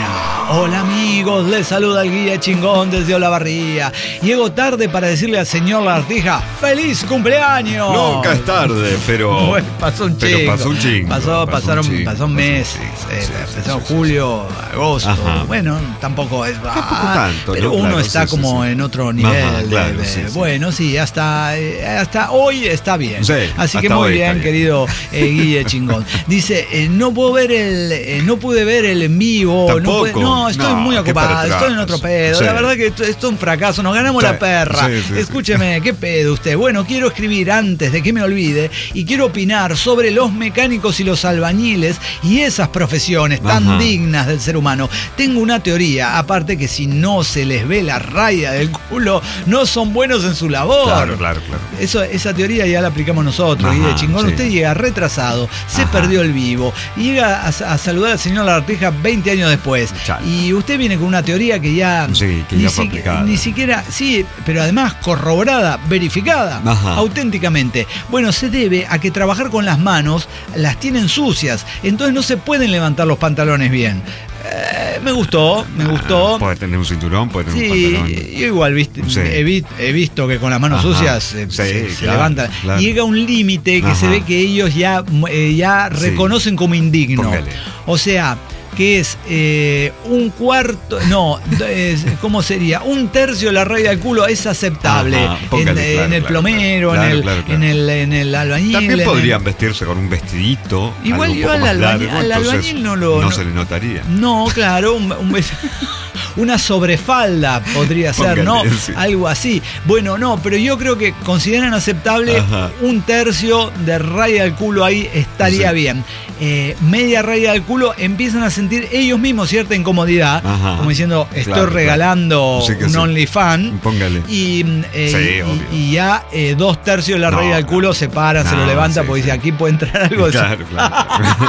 Hola amigos, les saluda el guía chingón desde Olavarría. Llego tarde para decirle al señor Lagartija ¡feliz cumpleaños! Nunca es tarde, pero... Bueno, pasó un chingo. Pero pasó un chingo. Pasó, pasó pasaron, un chingo, pasó meses. pasó un Eh, sí, empezó sí, sí, julio, agosto. Ajá. Bueno, tampoco es... Tampoco ah, tanto, pero ¿no? uno Claro, está sí, sí, como sí. en otro nivel. Ajá, de- claro, de- sí, sí. Bueno, sí, hasta, eh, hasta hoy está bien. Sí, Así que hasta muy hoy está bien, bien. querido eh, Guille Chingón. Dice, eh, no puedo ver el... eh, no pude ver el en vivo. No, Tampoco. pude- no, estoy No, muy qué ocupado, para estoy en otro atrás. pedo. Sí. La verdad que esto, esto es un fracaso, nos ganamos Sí, la perra. sí, sí, sí. Escúcheme, ¿qué pedo usted? Bueno, quiero escribir antes de que me olvide y quiero opinar sobre los mecánicos y los albañiles y esas profesiones tan Ajá. dignas del ser humano. Tengo una teoría, aparte que si no se les ve la raya del culo, no son buenos en su labor. Claro, claro, claro. Eso, esa teoría ya la aplicamos nosotros. Ajá, Y de chingón, sí. usted llega retrasado, se Ajá. perdió el vivo, y llega a, a saludar al señor Lagartija veinte años después. Chale. Y usted viene con una teoría que ya. Sí, que ni, ya fue si- aplicada. ni siquiera. Sí, pero además corroborada, verificada, Ajá. auténticamente. Bueno, se debe a que trabajar con las manos las tienen sucias, entonces no se pueden levantar los pantalones bien. Eh, me gustó, me gustó. Ah, puede tener un cinturón, puede tener Sí, un pantalón. yo igual viste, Sí. he, vi- he visto que con las manos Ajá. sucias eh, Sí, se, se claro, levantan. claro. Llega un límite que Ajá. se ve que ellos ya, eh, ya Sí. reconocen como indigno. Póngale. O sea, que es eh, un cuarto, no, es- ¿cómo sería? Un tercio de la raya del culo es aceptable. Ajá, en, póngale, en claro, el claro, plomero, claro, en, el, claro, claro. en el en el albañil. También en el- podrían vestirse con un vestidito. Igual algo un yo poco al más albañil- largo, al entonces albañil no lo- No no- se le notaría. No, claro, un, un bes- una sobrefalda podría ser, Póngale, ¿no? sí. Algo así. Bueno, no, pero yo creo que consideran aceptable Ajá. un tercio de raya del culo ahí estaría Sí. bien. Eh, media raya del culo empiezan a sentir ellos mismos cierta incomodidad, Ajá. como diciendo, estoy Claro, regalando claro. Sí que un sí. OnlyFans. Póngale. Y, mm, eh, Sí, y- obvio. y ya eh, dos tercios de la No, raya del culo no. se paran, se lo No, levantan sí, porque sí. dice, aquí puede entrar algo. Claro, claro.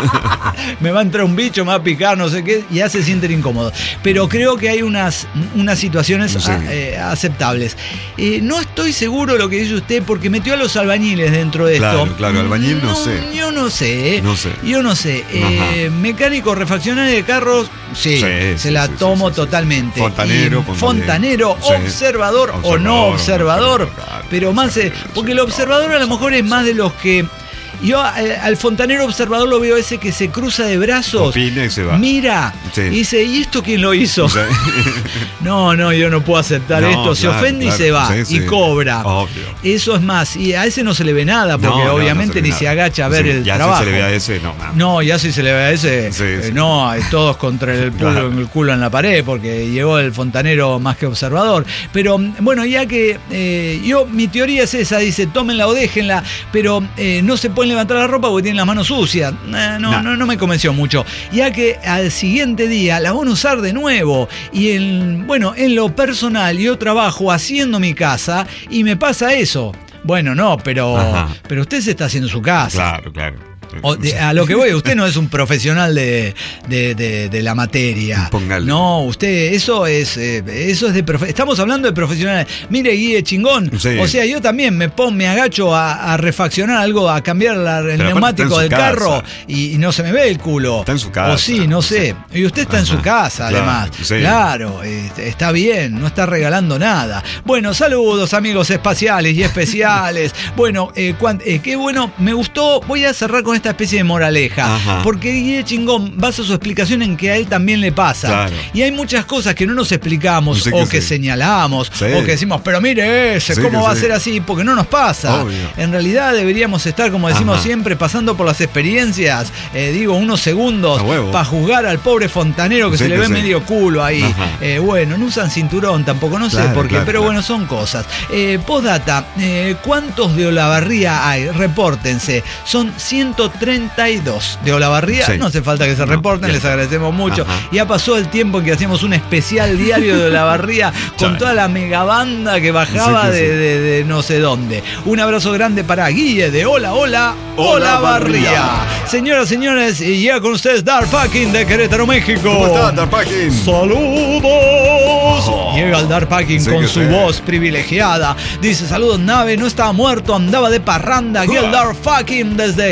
Me va a entrar un bicho, me va a picar, no sé qué, y ya se sienten incómodos. Pero creo que hay unas, unas situaciones Sí. a- eh, aceptables. Eh, no estoy seguro de lo que dice usted porque metió a los albañiles dentro de Claro, esto. claro, albañil no sé. Yo no sé. No sé. Yo no sé. Eh, mecánico refaccionario de carros, sí, Sí, se sí, la sí, tomo sí, sí, sí. totalmente. Fontanero, Y póngale. fontanero, Sí. observador, o Observador, no observador. observador, claro. Pero más, eh, porque el observador a lo mejor es más de los que... Yo eh, al fontanero observador lo veo ese que se cruza de brazos. Opina y se va. Mira, Sí. y dice, ¿y esto quién lo hizo? O sea, No, no, yo no puedo aceptar No, esto. Se claro, ofende claro. y se va Sí, y sí. cobra. Obvio. Eso es más. Y a ese no se le ve nada porque No, no, obviamente no se ve ni nada. se agacha a ver Sí, el ya si trabajo. se le ve a ese, no, no. No, ya si se le ve a ese, Sí, eh, sí. no, hay todos contra el culo, Claro. el culo en la pared porque llegó el fontanero más que observador. Pero bueno, ya que eh, yo, mi teoría es esa, dice, tómenla o déjenla, pero eh, no se pueden levantar la ropa porque tienen las manos sucias. Eh, no, No. no, no me convenció mucho. Ya que al siguiente día la van a usar de nuevo. Y en, bueno, en lo personal yo trabajo haciendo mi casa y me pasa eso. Bueno, no, pero, Ajá. pero usted se está haciendo su casa. Claro, claro. O de- a lo que voy, usted no es un profesional de, de- de- de la materia. Póngale. No, usted, eso es, eh, eso es de profe- estamos hablando de profesionales. Mire, Guille Chingón. Sí. O sea, yo también me pongo, me agacho a, a refaccionar algo, a cambiar la- el aparte neumático está del en su carro casa. y, y no se me ve el culo. Está en su casa. O sí, no sé. Y usted está en su Ajá. casa, Claro, además. sí. Claro, eh, está bien, no está regalando nada. Bueno, saludos amigos espaciales y especiales. Bueno, eh, cuan- eh, qué bueno, me gustó. Voy a cerrar con esta especie de moraleja. Ajá. Porque Guille Chingón basa su explicación en que a él también le pasa. Claro. Y hay muchas cosas que no nos explicamos Sí o que que sí. señalamos Sí. o que decimos, pero mire ese, Sí ¿cómo que va a sí. ser así? Porque no nos pasa. Obvio. En realidad deberíamos estar, como decimos Ajá. siempre, pasando por las experiencias, eh, digo, unos segundos A huevo. para juzgar al pobre fontanero que Sí se le que ve sí. medio culo ahí. Ajá. Eh, bueno, no usan cinturón tampoco, no sé Claro, por qué, claro, pero claro. bueno, son cosas. Eh, postdata, eh, ¿cuántos de Olavarría hay? Repórtense. Son ciento treinta y dos de Olavarría. Sí. No hace falta que se No, reporten, ya les está. agradecemos mucho. Ajá. Ya pasó el tiempo en que hacíamos un especial diario de Olavarría con Chale. toda la megabanda que bajaba Sí que de, sí. de- de no sé dónde. Un abrazo grande para Guille de Hola, Hola, Olavarría. Olavarría. Señoras, señores, y llega con ustedes Dark Packing de Querétaro, México. ¿Cómo está, Tarpacking? ¡Saludos! Oh. Llega el Dark Packing Sí con que su sí. voz privilegiada. Dice, saludos nave, no estaba muerto, andaba de parranda. Aquí el Ah. Dark Packing desde Querétaro,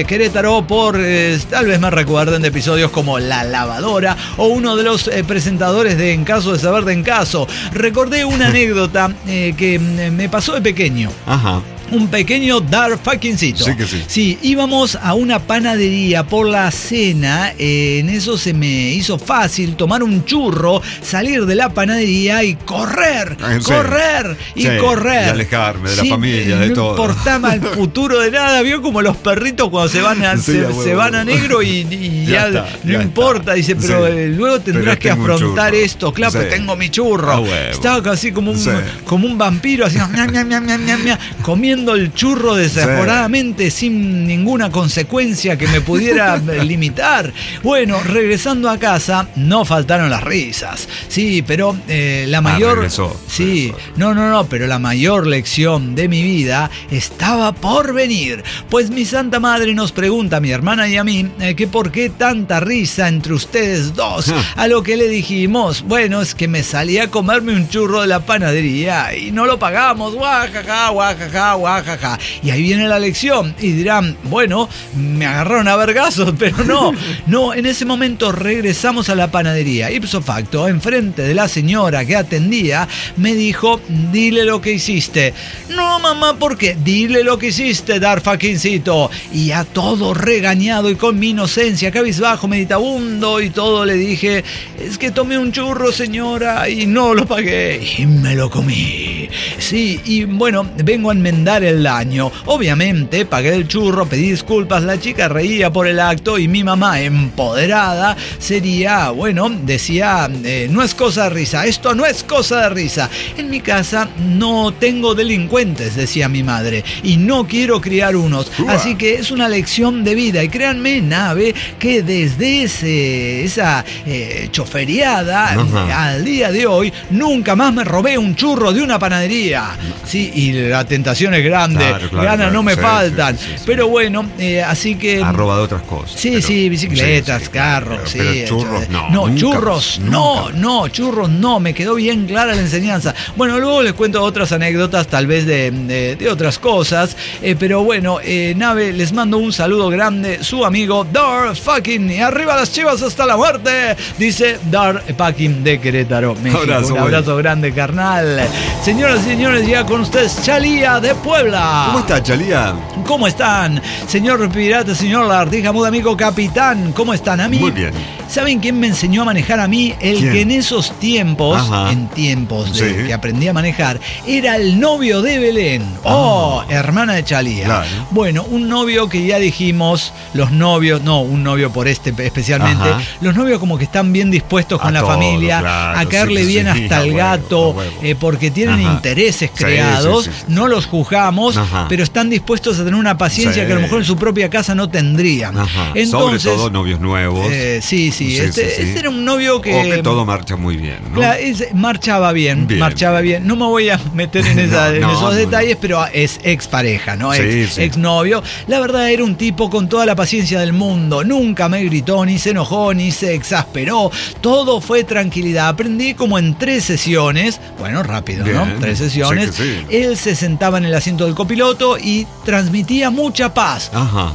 Querétaro por, eh, tal vez me recuerden de episodios como La Lavadora o uno de los eh, presentadores de En Caso de Saber de En Caso. Recordé una anécdota eh, que me pasó de pequeño. Ajá. Un pequeño dar fuckingcito. Sí que sí. Sí, íbamos a una panadería por la cena. Eh, en eso se me hizo fácil tomar un churro, salir de la panadería y correr, ¿En correr serio? y Sí, correr. y alejarme de la Sí, familia, de no todo. No importaba el futuro de nada. Vio como los perritos cuando se van a, Sí, se, a huevo. se van a negro y, y Ya ya, está, no ya importa. está. Dice, pero Sí. eh, luego tendrás Pero que tengo un afrontar churro. esto. Claro, Sí. pero tengo mi churro. A huevo. Estaba casi como un, Sí. como un vampiro, así, ñam, ñam, ñam, ñam, ñam, ñam, comiendo el churro desaforadamente, sí. sin ninguna consecuencia que me pudiera limitar. Bueno, regresando a casa, no faltaron las risas. Sí, pero eh, la mayor... Ah, regresó, sí, regresó. no, no, no, pero la mayor lección de mi vida estaba por venir. Pues mi Santa Madre nos pregunta a mi hermana y a mí eh, que por qué tanta risa entre ustedes dos. A lo que le dijimos, bueno, es que me salí a comerme un churro de la panadería y no lo pagamos, guajaja, guajaja, guajaja. Y ahí viene la lección y dirán, bueno, me agarraron a vergazos, pero no, no, en ese momento regresamos a la panadería. Ipso facto, enfrente de la señora que atendía, me dijo, dile lo que hiciste. No, mamá, ¿por qué? Dile lo que hiciste, dar fuckingcito. Y a todo regañado y con mi inocencia, cabizbajo, meditabundo y todo, le dije, es que tomé un churro, señora, y no lo pagué. Y me lo comí. Sí, y bueno, vengo a enmendar el daño. Obviamente, pagué el churro, pedí disculpas, la chica reía por el acto y mi mamá, empoderada, sería, bueno, decía, eh, no es cosa de risa, esto no es cosa de risa. En mi casa no tengo delincuentes, decía mi madre, y no quiero criar unos, Uah. así que es una lección de vida. Y créanme, Nave, que desde ese, esa eh, choferiada Ajá. al día de hoy, nunca más me robé un churro de una panadería. Sí, y la tentación es grande, Claro, claro, ganas claro. no me Sí, faltan. sí, sí, sí. Pero bueno, eh, así que... Ha robado otras cosas. Sí, pero- sí, bicicletas, sí, sí, carros, pero- sí. Pero churros no. No, nunca churros, más, no, nunca. no, churros no. Me quedó bien clara la enseñanza. Bueno, luego les cuento otras anécdotas, tal vez de, de, de otras cosas. Eh, pero bueno, eh, Nave, les mando un saludo grande. Su amigo Dar Fucking. Y arriba las Chivas hasta la muerte. Dice Dar Fucking de Querétaro, México. Abrazo, un abrazo grande, carnal. Señoras y señores, ya con ustedes, Chalía de Puebla. ¿Cómo está, Chalía? ¿Cómo están? Señor Pirata, señor Lagartija, mudo amigo capitán, ¿cómo están? A mí, Muy bien. ¿saben quién me enseñó a manejar a mí? El ¿Quién? que en esos tiempos, Ajá. en tiempos de Sí. que aprendí a manejar, era el novio de Belén. Oh, hermana de Chalía. Claro. Bueno, un novio que ya dijimos, los novios, no, un novio por este especialmente, Ajá. los novios como que están bien dispuestos con A la todo, familia, claro, a caerle sí, bien sí, hasta a el huevo, gato, a huevo. eh, porque tienen Ajá. intereses Sí, creados, sí, sí, sí. no los juzgamos, Ajá. pero están dispuestos a tener una paciencia Sí. que a lo mejor en su propia casa no tendrían. Ajá. Entonces, Sobre todo novios nuevos. eh, sí, sí, Sí, este, sí, sí. este era un novio que... O que todo marcha muy bien, ¿no? Claro, es- marchaba bien, Bien. marchaba bien. No me voy a meter en, esa- No, en no, esos no, detalles, pero es expareja, ¿no? Sí, Ex, sí. exnovio. La verdad era un tipo con toda la paciencia del mundo. Nunca me gritó, ni se enojó, ni se exasperó. Todo fue tranquilidad. Aprendí como en tres sesiones, bueno, rápido, ¿no? Bien. Tres sesiones. Sí que sí. Él se sentaba en el asiento del copiloto y transmitía mucha paz. Ajá.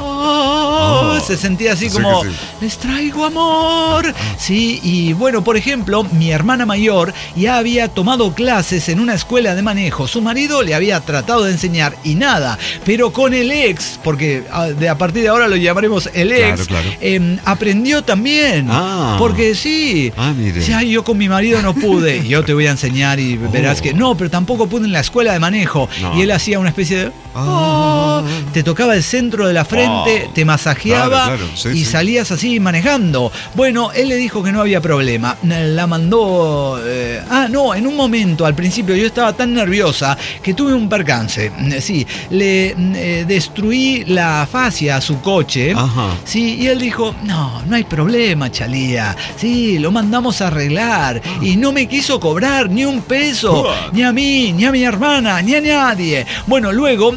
Oh, Oh. se sentía así Sí como, que sí. les traigo amor. Sí, y bueno, por ejemplo, mi hermana mayor ya había tomado clases en una escuela de manejo. Su marido le había tratado de enseñar y nada, pero con el ex, porque a, de, a partir de ahora lo llamaremos el ex, Claro, claro. eh, aprendió también. Ah. Porque sí, Ah, mire. sí, ay, yo con mi marido no pude. Yo te voy a enseñar y verás Oh. que no, pero tampoco pude en la escuela de manejo. No. Y él hacía una especie de... Ah. Oh, te tocaba el centro de la frente, Oh. te masajeaba Claro, claro, sí, y sí. salías así manejando. Bueno, él le dijo que no había problema. La mandó... eh, ah, no, en un momento, al principio, yo estaba tan nerviosa que tuve un percance. Sí, le eh, destruí la fascia a su coche. Ajá. Sí, y él dijo, no, no hay problema, Chalía. Sí, lo mandamos a arreglar. Y no me quiso cobrar ni un peso. Uah. Ni a mí, ni a mi hermana, ni a nadie. Bueno, luego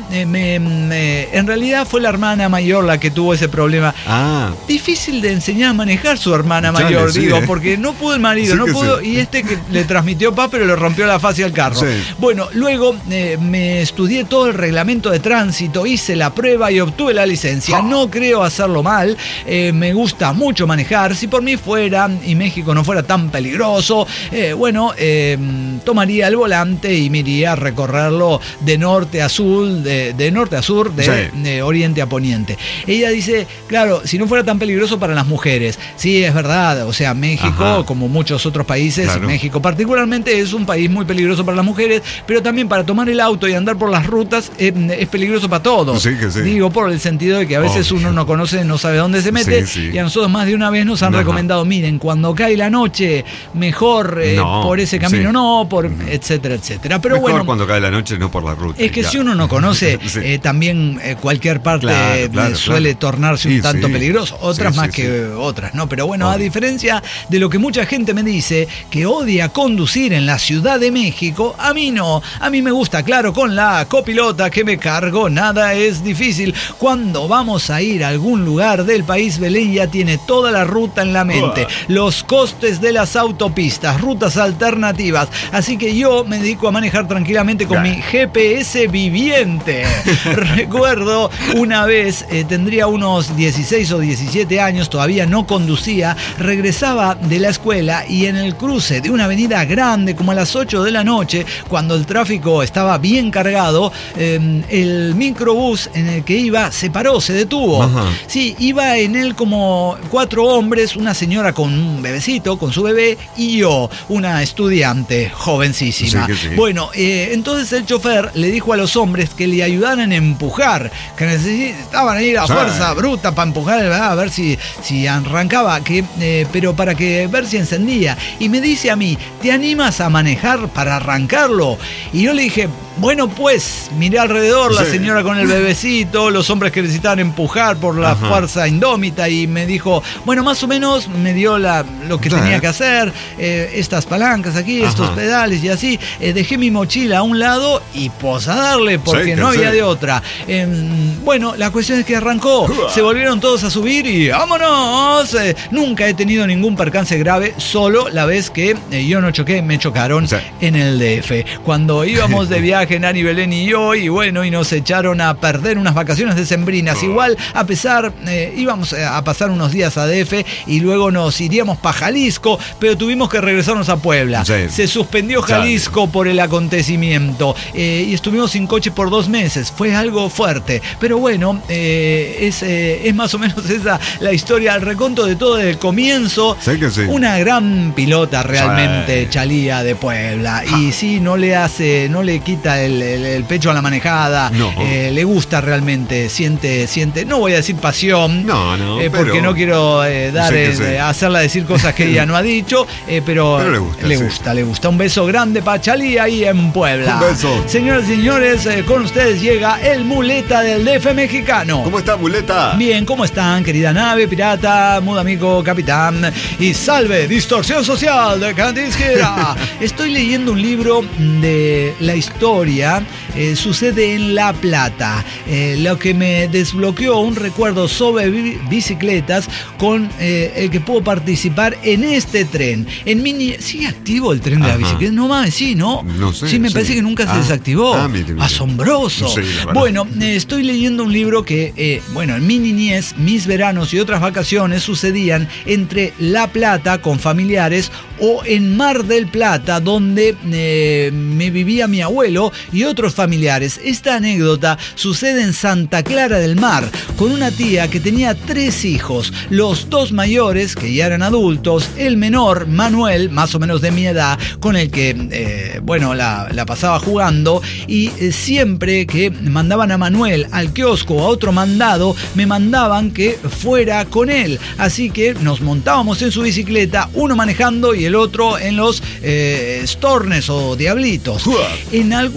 eh, me, me, en realidad fue la hermana mayor la que tuvo ese problema. Ah. Difícil de enseñar a manejar su hermana Chale, mayor, sí, digo, eh. porque no pudo el marido, Sí no que pudo, sí. y este que le transmitió paz, pero le rompió la fascia al carro. Sí. Bueno, luego eh, me estudié todo el reglamento de tránsito, hice la prueba y obtuve la licencia. Ah. No creo hacerlo mal, eh, me gusta mucho manejar. Si por mí fuera y México no fuera tan peligroso, eh, bueno, eh, tomaría el volante y me iría a recorrerlo de norte a sur, de, de norte a sur, de, Sí. de oriente a poniente. Ella dice, claro, si no fuera tan peligroso para las mujeres. Sí, es verdad, o sea, México, Ajá. como muchos otros países, Claro. México particularmente es un país muy peligroso para las mujeres, pero también para tomar el auto y andar por las rutas eh, es peligroso para todos. Sí, que sí. Digo, por el sentido de que a veces Obvio. uno no conoce, no sabe dónde se mete, Sí, sí. y a nosotros más de una vez nos han Ajá. recomendado, miren, cuando cae la noche, mejor eh, No, por ese camino sí. no, por etcétera, etcétera. Pero Mejor bueno, cuando cae la noche, no por la ruta. es que ya. si uno no conoce, Sí. eh, también eh, cualquier parte Claro, eh, claro, suele claro. tornarse Sí, un tanto sí. peligroso, otras Sí, más sí, que sí. otras, ¿no? Pero bueno, a Obvio. diferencia de lo que mucha gente me dice, que odia conducir en la Ciudad de México, a mí no, a mí me gusta, claro, con la copilota que me cargo, nada es difícil. Cuando vamos a ir a algún lugar del país, Belén ya tiene toda la ruta en la mente, los costes de las autopistas, rutas alternativas, así que yo me dedico a manejar tranquilamente con Ya. mi G P S viviente. Recuerdo una vez, eh, tendría unos dieciséis o diecisiete años, todavía no conducía, regresaba de la escuela y en el cruce de una avenida grande, como a las ocho de la noche, cuando el tráfico estaba bien cargado, eh, el microbús en el que iba se paró, se detuvo. Ajá. Sí, iba en él como cuatro hombres, una señora con un bebecito, con su bebé, y yo, una estudiante jovencísima. Sí que sí. Bueno, eh, entonces el chofer le dijo a los hombres que le ayudaran a empujar, que necesitaban ir a Sí. fuerza bruta para empujar, ¿verdad? A ver si, si arrancaba, que, eh, pero para que ver si encendía. Y me dice a mí, ¿te animas a manejar para arrancarlo? Y yo le dije, bueno, pues, miré alrededor, la Sí. señora con el bebecito, los hombres que necesitaban empujar por la Ajá. fuerza indómita, y me dijo, bueno, más o menos me dio la, lo que Sí. tenía que hacer, eh, estas palancas aquí, estos Ajá. pedales y así. Eh, dejé mi mochila a un lado y pues a darle, porque Sí, que no había sí. de otra. Eh, bueno, la cuestión es que arrancó, se volvieron todos a subir y ¡vámonos! Eh, nunca he tenido ningún percance grave, solo la vez que eh, yo no choqué, me chocaron Sí. en el D F. Cuando íbamos de viaje, Nani, Belén y yo, y bueno, y nos echaron a perder unas vacaciones decembrinas. Igual, a pesar, eh, íbamos a pasar unos días a D F y luego nos iríamos para Jalisco, pero tuvimos que regresarnos a Puebla. Sí. Se suspendió Chale. Jalisco por el acontecimiento eh, y estuvimos sin coche por dos meses. Fue algo fuerte, pero bueno, eh, es, eh, es más o menos esa la historia, el reconto de todo desde el comienzo. Sí que sí. Una gran pilota realmente, Sí. Chalía de Puebla. Y sí, no le hace, no le quita el, el- el pecho a la manejada. No. Eh, le gusta realmente, siente, siente, no voy a decir pasión. No, no, eh, porque pero- no quiero eh, dar, Sí que eh, sí. hacerla decir cosas que ella no ha dicho, eh, pero, Pero le gusta, le sí. gusta, le gusta. Un beso grande para Chalía ahí en Puebla. Un beso. Señoras y señores, eh, con ustedes llega el muleta del D F mexicano. ¿Cómo está, muleta? Bien, ¿cómo están, querida nave, pirata, mudo amigo, capitán? Y salve, distorsión social de Cantisquera. Estoy leyendo un libro de la historia, eh, sucede en La Plata, eh, lo que me desbloqueó un recuerdo sobre bi- bicicletas con eh, el que puedo participar en este tren. En mini, ¿sigue activo el tren de la Ajá. bicicleta? No mames, sí, ¿no? No sé, Sí, me sí. parece que nunca se Ah, desactivó. ah, mire, mire. Asombroso. Sí, la verdad. Bueno, eh, estoy leyendo un libro que, eh, bueno, en mi niñez, mis veranos y otras vacaciones sucedían entre La Plata con familiares o en Mar del Plata, donde eh, me vivía mi abuelo y otros familiares. Esta anécdota sucede en Santa Clara del Mar, con una tía que tenía tres hijos, los dos mayores, que ya eran adultos, el menor, Manuel, más o menos de mi edad, con el que, eh, bueno, la, la pasaba jugando, y eh, siempre que mandaban a Manuel al kiosco o a otro mandado, me mandaban que fuera con él. Así que nos montábamos en su bicicleta, uno manejando y el otro en los eh, stornes o diablitos. En algún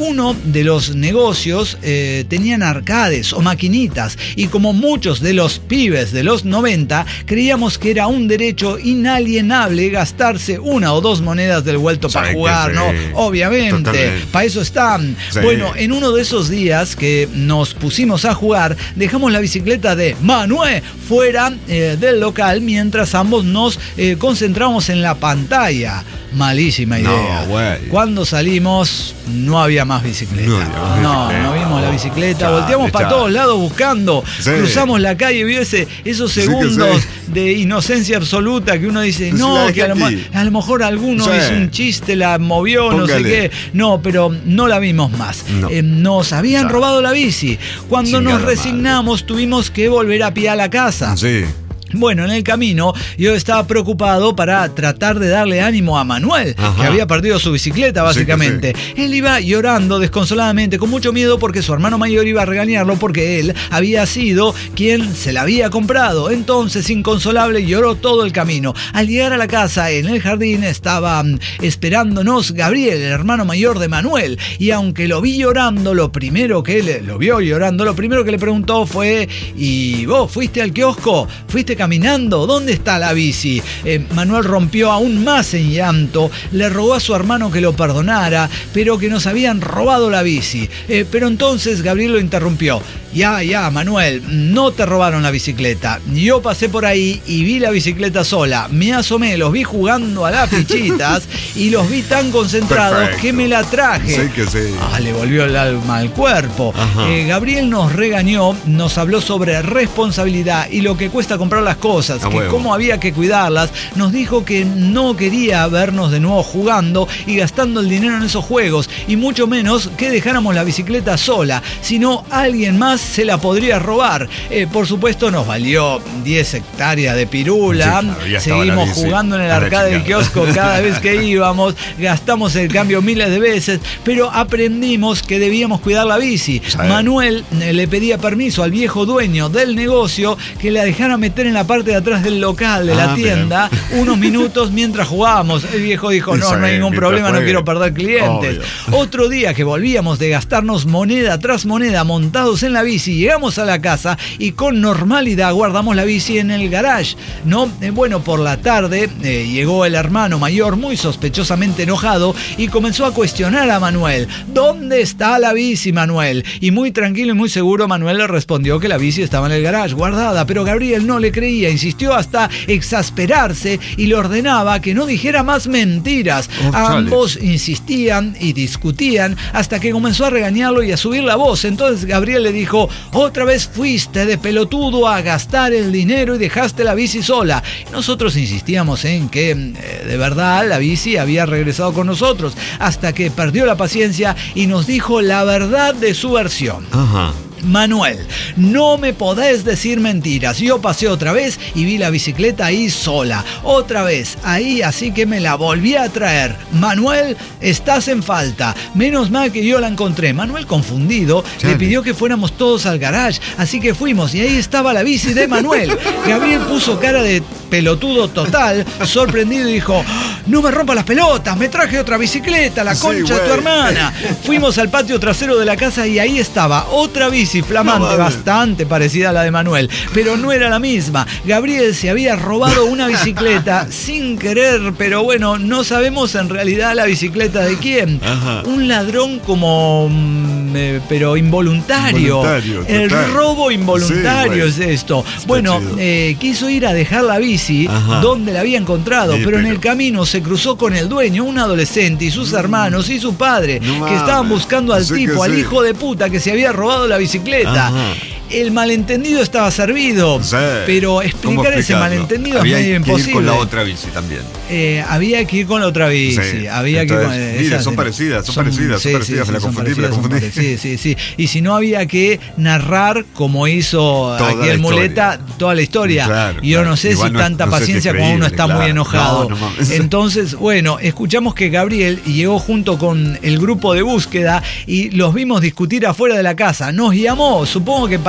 algunos de los negocios eh, tenían arcades o maquinitas, y como muchos de los pibes de los noventa, creíamos que era un derecho inalienable gastarse una o dos monedas del vuelto para jugar, sí. ¿no? Obviamente, para eso están. Sí. Bueno, en uno de esos días que nos pusimos a jugar, dejamos la bicicleta de Manuel fuera eh, del local mientras ambos nos eh, concentramos en la pantalla. Malísima idea. No, cuando salimos no había más bicicleta. No, no, no, no vimos la bicicleta. Chale, volteamos para todos lados buscando. Sí. Cruzamos la calle y vio ese, esos segundos sí sí. de inocencia absoluta que uno dice, pues no, que a lo, a lo mejor alguno sí. hizo un chiste, la movió, Póngale. no sé qué. No, pero no la vimos más. No. Eh, nos habían Chale. robado la bici. Cuando Chingada nos resignamos madre. tuvimos que volver a pie a la casa. Sí. Bueno, en el camino yo estaba preocupado para tratar de darle ánimo a Manuel, Ajá. que había perdido su bicicleta básicamente. Sí, sí. Él iba llorando desconsoladamente, con mucho miedo porque su hermano mayor iba a regañarlo porque él había sido quien se la había comprado. Entonces, inconsolable, lloró todo el camino. Al llegar a la casa, en el jardín, estaba esperándonos Gabriel, el hermano mayor de Manuel. Y aunque lo vi llorando, lo primero que él lo vio llorando, lo primero que le preguntó fue: ¿y vos fuiste al kiosco? ¿Fuiste caminando? ¿Dónde está la bici? Eh, Manuel rompió aún más en llanto, le rogó a su hermano que lo perdonara, pero que nos habían robado la bici. Eh, pero entonces Gabriel lo interrumpió. Ya, ya, Manuel, no te robaron la bicicleta. Yo pasé por ahí y vi la bicicleta sola. Me asomé, los vi jugando a las fichitas y los vi tan concentrados Perfecto. que me la traje. Sí que sí. Ah, le volvió el alma al cuerpo. Eh, Gabriel nos regañó, nos habló sobre responsabilidad y lo que cuesta comprar las cosas, a que huevo. cómo había que cuidarlas. Nos dijo que no quería vernos de nuevo jugando y gastando el dinero en esos juegos, y mucho menos que dejáramos la bicicleta sola, sino alguien más se la podría robar. Eh, por supuesto nos valió diez hectáreas de pirula. Sí, claro, seguimos jugando en el arcade del kiosco cada vez que íbamos, gastamos el cambio miles de veces, pero aprendimos que debíamos cuidar la bici. ¿Sabe? Manuel eh, le pedía permiso al viejo dueño del negocio que la dejara meter en la parte de atrás del local de ah, la tienda pero... unos minutos mientras jugábamos. El viejo dijo, no, no hay ningún problema, no quiero perder clientes. Obvio. Otro día que volvíamos de gastarnos moneda tras moneda montados en la bici, llegamos a la casa y con normalidad guardamos la bici en el garage, ¿no? Eh, bueno, por la tarde eh, llegó el hermano mayor muy sospechosamente enojado y comenzó a cuestionar a Manuel. ¿Dónde está la bici, Manuel? Y muy tranquilo y muy seguro Manuel le respondió que la bici estaba en el garage, guardada, pero Gabriel no le creía, insistió hasta exasperarse y le ordenaba que no dijera más mentiras. Oh, Ambos insistían y discutían hasta que comenzó a regañarlo y a subir la voz. Entonces Gabriel le dijo: otra vez fuiste de pelotudo a gastar el dinero y dejaste la bici sola. Nosotros insistíamos en que eh, de verdad la bici había regresado con nosotros, hasta que perdió la paciencia y nos dijo la verdad de su versión. Ajá. Manuel, no me podés decir mentiras. Yo pasé otra vez y vi la bicicleta ahí sola. Otra vez ahí, así que me la volví a traer. Manuel, estás en falta. Menos mal que yo la encontré. Manuel, confundido, sí. le pidió que fuéramos todos al garage. Así que fuimos y ahí estaba la bici de Manuel. Gabriel puso cara de pelotudo total, sorprendido, y dijo: no me rompas las pelotas, me traje otra bicicleta, la concha sí, de tu hermana. Fuimos al patio trasero de la casa y ahí estaba otra bici flamante, no, bastante parecida a la de Manuel, pero no era la misma. Gabriel se había robado una bicicleta sin querer, pero bueno, no sabemos en realidad la bicicleta de quién. Ajá. Un ladrón como eh, pero involuntario, involuntario el total. robo involuntario sí, es esto. Está bueno, eh, quiso ir a dejar la bici Ajá. donde la había encontrado, sí, pero, pero en el camino se cruzó con el dueño, un adolescente, y sus hermanos y su padre, no que estaban buscando al sí tipo, al sí. hijo de puta que se había robado la bicicleta. Ajá. El malentendido estaba servido, sí. pero explicar ese malentendido había es medio imposible. Había que ir con la otra bici también. Eh, había que ir con la otra bici. Sí. Había Entonces, que ir con, mira, son parecidas, son, son parecidas, sí, son parecidas. Sí, me la confundí, me la confundí. Sí, sí, sí. Y si no, había que narrar como hizo toda aquí el muleta toda la historia. Claro, y yo claro. no sé Igual si no, tanta no paciencia si cuando uno está claro. muy enojado. No, no, Entonces, bueno, escuchamos que Gabriel llegó junto con el grupo de búsqueda y los vimos discutir afuera de la casa. Nos llamó, supongo que para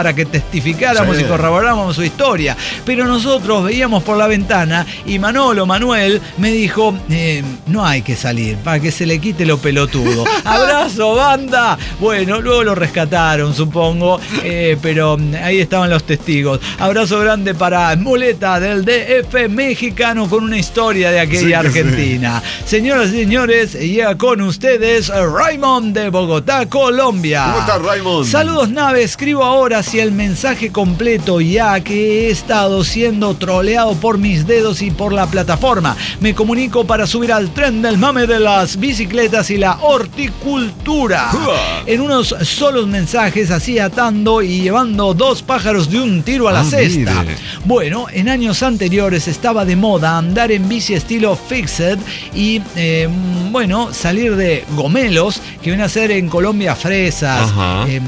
para que testificáramos sí. y corroboráramos su historia. Pero nosotros veíamos por la ventana y Manolo, Manuel, me dijo, eh, no hay que salir, para que se le quite lo pelotudo. ¡Abrazo, banda! Bueno, luego lo rescataron, supongo, eh, pero ahí estaban los testigos. Abrazo grande para Muleta del D F mexicano con una historia de aquella sí, Argentina. Sí. Señoras y señores, llega con ustedes Raymond de Bogotá, Colombia. ¿Cómo estás, Raymond? Saludos, nave. Escribo ahora hacia el mensaje completo, ya que he estado siendo troleado por mis dedos y por la plataforma. Me comunico para subir al tren del mame de las bicicletas y la horticultura. En unos solos mensajes, así atando y llevando dos pájaros de un tiro a la ah, cesta. Mire. Bueno, en años anteriores estaba de moda andar en bici estilo fixed y, eh, bueno, salir de gomelos, que viene a ser en Colombia fresas, eh,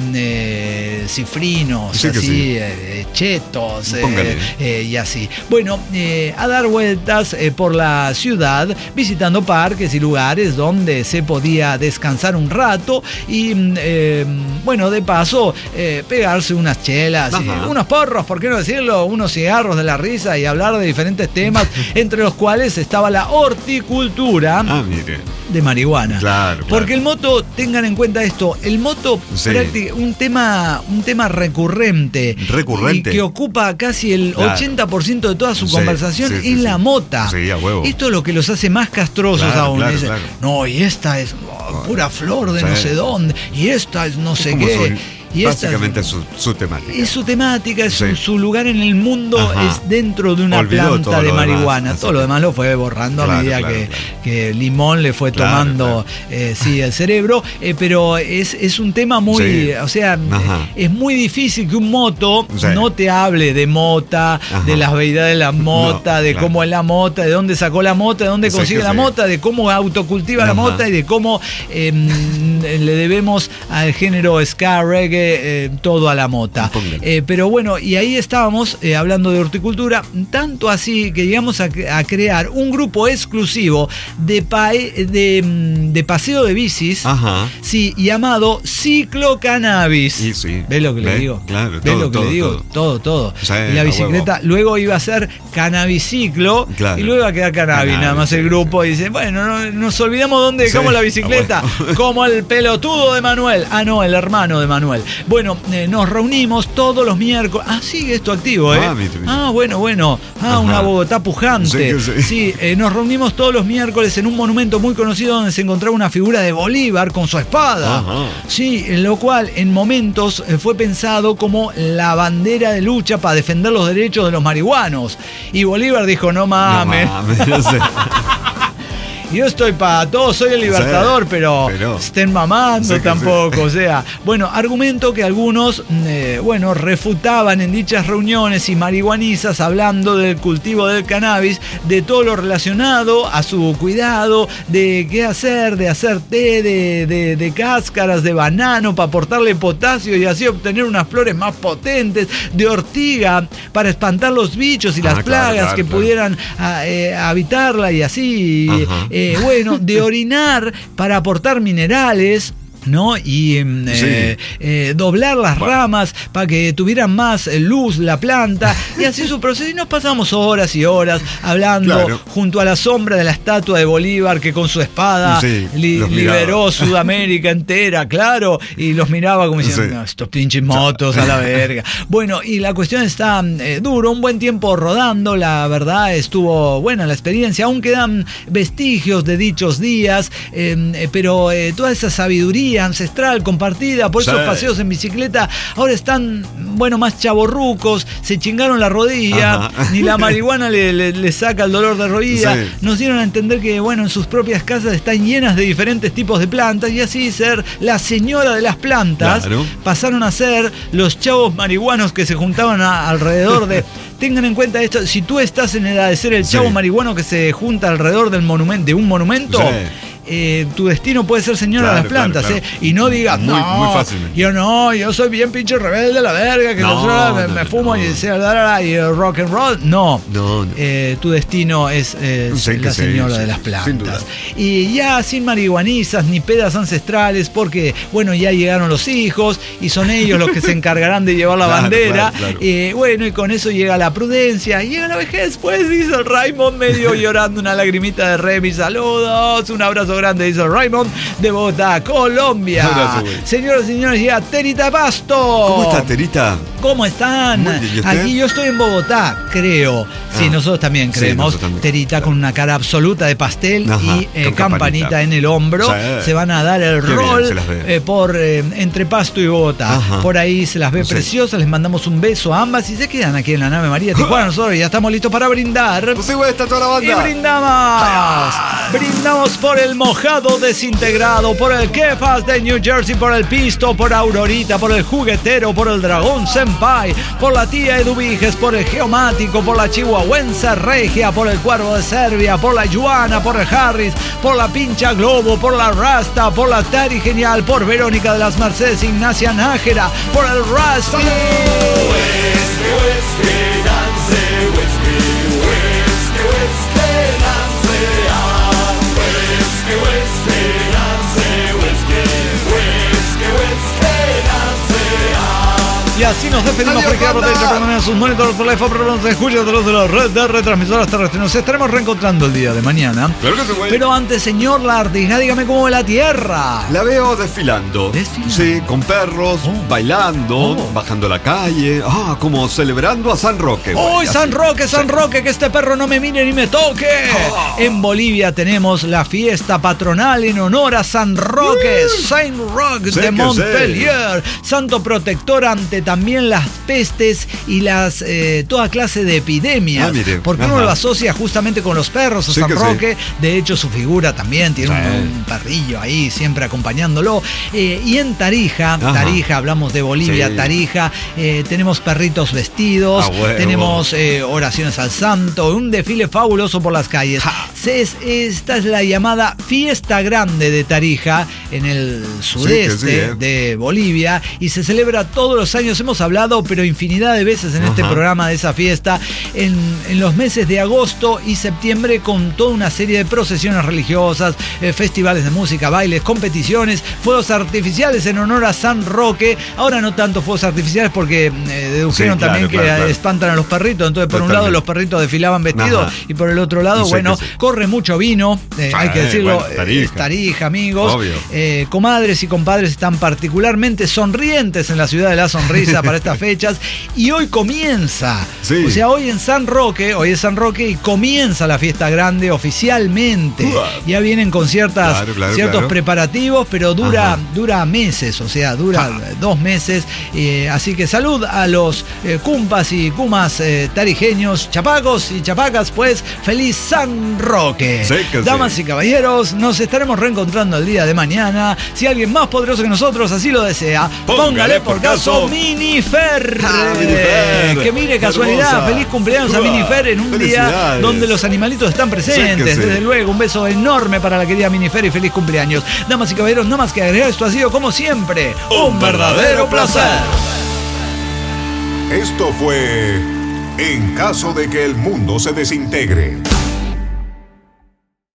eh, cifrinos, sí así, sí. eh, chetos eh, eh, y así. Bueno, eh, a dar vueltas eh, por la ciudad, visitando parques y lugares donde se podía descansar un rato y, eh, bueno, de paso, eh, pegarse unas chelas, y unos porros, ¿por qué no decirlo? Unos cigarros de la risa y hablar de diferentes temas, entre los cuales estaba la horticultura ah, mire. de marihuana. Claro, Porque claro. el moto, tengan en cuenta esto, el moto sí. práctica, un tema, un tema recurrente. Recurrente. Y que ocupa casi el claro. ochenta por ciento de toda su sí, conversación sí, es sí, la sí. mota. Sí, a huevo. Esto es lo que los hace más castrosos claro, aún. Claro, Dice, claro. no, y esta es oh, pura flor de sí. no sé dónde, y esta es no sé qué. Son... Y básicamente es su, su temática. Es su temática, es sí. su, su lugar en el mundo. Ajá. Es dentro de una Olvidó planta de marihuana. Demás, todo lo demás lo fue borrando claro, a medida claro, que, claro. que Limón le fue claro, tomando claro. Eh, sí, el cerebro. Eh, pero es, es un tema muy, sí. o sea, Ajá. es muy difícil que un moto sí. no te hable de mota, Ajá. de las veidades de la mota, no, de claro. cómo es la mota, de dónde sacó la mota, de dónde sí, consigue la sí. mota, de cómo autocultiva Ajá. la mota y de cómo eh, le debemos al género ska, reggae, eh, todo a la mota. Eh, pero bueno, y ahí estábamos eh, hablando de horticultura, tanto así que llegamos a, a crear un grupo exclusivo de, pa de, de paseo de bicis, Ajá. sí, llamado Ciclo Cannabis. Sí, sí. ¿Ves lo que ¿Ve? le digo? Claro, ¿Ves todo, lo que todo, le digo? todo. Todo, todo. Sí, y la bicicleta huevo. luego iba a ser Cannabiciclo claro. y luego iba a quedar Cannabis, cannabis nada más sí, el grupo. Sí. Y dicen, bueno, no, nos olvidamos dónde dejamos sí. la bicicleta, ah, bueno. como el pelotudo de Manuel. Ah, no, el hermano de Manuel. Bueno, eh, nos reunimos todos los miércoles. Ah, sigue esto activo, ¿eh? Ah, mi, mi. ah bueno, bueno. Ah, Ajá. una Bogotá pujante. Sí, sí. sí eh, nos reunimos todos los miércoles en un monumento muy conocido donde se encontraba una figura de Bolívar con su espada. Ajá. Sí, lo cual en momentos fue pensado como la bandera de lucha para defender los derechos de los marihuanos. Y Bolívar dijo, no mames. No mames, no sé. Yo estoy para todo, soy el libertador, sí, pero, pero estén mamando sí tampoco. Sí. O sea, bueno, argumento que algunos, eh, bueno, refutaban en dichas reuniones y marihuanizas hablando del cultivo del cannabis, de todo lo relacionado a su cuidado, de qué hacer, de hacer té de, de, de cáscaras de banano para aportarle potasio y así obtener unas flores más potentes, de ortiga para espantar los bichos y las ah, plagas claro, claro, que claro. pudieran a, eh, habitarla y así. Eh, bueno, de orinar para aportar minerales, ¿no? Y eh, sí. eh, doblar las bueno. ramas para que tuvieran más luz la planta y así su proceso. Y nos pasamos horas y horas hablando claro. junto a la sombra de la estatua de Bolívar que con su espada sí, li liberó Sudamérica entera, claro, y los miraba como diciendo, sí. no, estos pinches motos a la verga. Bueno, y la cuestión está eh, duro, un buen tiempo rodando, la verdad estuvo buena la experiencia, aún quedan vestigios de dichos días, eh, pero eh, toda esa sabiduría ancestral compartida por esos sí. paseos en bicicleta ahora están, bueno, más chavorrucos, se chingaron la rodilla, Ajá. ni la marihuana le, le, le saca el dolor de rodilla, sí. nos dieron a entender que, bueno, en sus propias casas están llenas de diferentes tipos de plantas y así ser la señora de las plantas, claro. pasaron a ser los chavos marihuanos que se juntaban a, alrededor de... Tengan en cuenta esto, si tú estás en edad de ser el chavo sí. marihuano que se junta alrededor del monumento, de un monumento, sí. eh, tu destino puede ser señor claro, de las plantas, claro, claro. ¿eh? Y no digas, muy, no, muy fácil. Yo no, yo soy bien pinche rebelde la verga, que no, no, me, no, me fumo no. y, y el rock and roll. No, no, no. Eh, tu destino es, es sí, la señora sí, de las plantas. Y ya sin marihuanizas ni pedas ancestrales, porque, bueno, ya llegaron los hijos y son ellos los que se encargarán de llevar la claro, bandera. Claro, claro. Eh, bueno, y con eso llega la prudencia, llega la vejez, pues, dice el Raymond, medio llorando una lagrimita de Remy. Saludos, un abrazo grande, dice el Raymond, de Bogotá, Colombia. Abrazo, señoras y señores, llega Terita Pasto. ¿Cómo está, Terita? ¿Cómo están? Bien, aquí yo estoy en Bogotá, creo. Sí, ah, nosotros también creemos. Sí, nosotros también. Terita con una cara absoluta de pastel. Ajá, y eh, campanita. campanita en el hombro. Sí. Se van a dar el Qué rol eh, por eh, entre Pasto y Bogotá. Ajá. Por ahí se las ve sí. preciosas. Les mandamos un beso a ambas y se quedan aquí en la nave María Tijuana. Nosotros ya estamos listos para brindar. Pues igual está toda la banda. Y brindamos. Ah. Brindamos por el mojado desintegrado, por el Kefas de New Jersey, por el Pisto, por Aurorita, por el Juguetero, por el Dragón Senpai, por la tía Eduviges, por el Geomático, por la Chihuahuense Regia, por el Cuervo de Serbia, por la Yuana, por el Harris, por la Pincha Globo, por la Rasta, por la Tari Genial, por Verónica de las Mercedes, Ignacia Nájera, por el Rusty. Y así nos despedimos por quedar en sus monitores por la F A, pero nos escucha de los de la red de retransmisoras terrestres. Nos estaremos reencontrando el día de mañana. Claro que sí, güey. Pero antes, señor Lardija, dígame cómo va la tierra. La veo desfilando. ¿Desfilando? Sí, con perros, oh. bailando, oh. bajando la calle. Ah, como celebrando a San Roque. ¡Uy, oh, San Roque, San sí. Roque! Que este perro no me mire ni me toque. Oh. En Bolivia tenemos la fiesta patronal en honor a San Roque, mm. Saint Roque sí de Montpellier, sí. santo protector ante también las pestes y las eh, toda clase de epidemias, ah, mire, porque ajá. uno lo asocia justamente con los perros, a sí San Roque, sí. de hecho su figura también tiene sí. un, un perrillo ahí siempre acompañándolo, eh, y en Tarija, ajá. Tarija, hablamos de Bolivia, sí. Tarija, eh, tenemos perritos vestidos, ah, bueno. tenemos eh, oraciones al santo, un desfile fabuloso por las calles. Es, esta es la llamada Fiesta Grande de Tarija, en el sudeste sí, sí, eh. de Bolivia, y se celebra todos los años. Hemos hablado, pero infinidad de veces en Ajá. este programa de esa fiesta, en, en los meses de agosto y septiembre, con toda una serie de procesiones religiosas, eh, festivales de música, bailes, competiciones, fuegos artificiales en honor a San Roque. Ahora no tanto fuegos artificiales porque eh, dedujeron sí, claro, también claro, que claro. espantan a los perritos. Entonces, por Totalmente. un lado, los perritos desfilaban vestidos Ajá. y por el otro lado, sí, bueno, sí. corre mucho vino, eh, ah, hay que decirlo, bueno, tarija. Es tarija, amigos. Eh, comadres y compadres están particularmente sonrientes en la ciudad de la sonrisa para estas fechas, y hoy comienza, sí. o sea, hoy en San Roque, hoy es San Roque y comienza la fiesta grande oficialmente. Uh, ya vienen con ciertas, claro, claro, ciertos claro. preparativos, pero dura, dura meses, o sea, dura ah. dos meses, eh, así que salud a los eh, cumpas y cumas eh, tarijeños, chapacos y chapacas, pues, feliz San Roque. Sí, Damas sí. y caballeros, nos estaremos reencontrando el día de mañana. Si alguien más poderoso que nosotros así lo desea, póngale, póngale por caso Minifer. Ah, Minifer. Que mire, casualidad, hermosa. Feliz cumpleaños a Minifer en un día donde los animalitos están presentes. Sí, Desde sí. luego, un beso enorme para la querida Minifer y feliz cumpleaños. Damas y caballeros, nada más que agregar, esto ha sido como siempre un, un verdadero placer. Esto fue En caso de que el mundo se desintegre.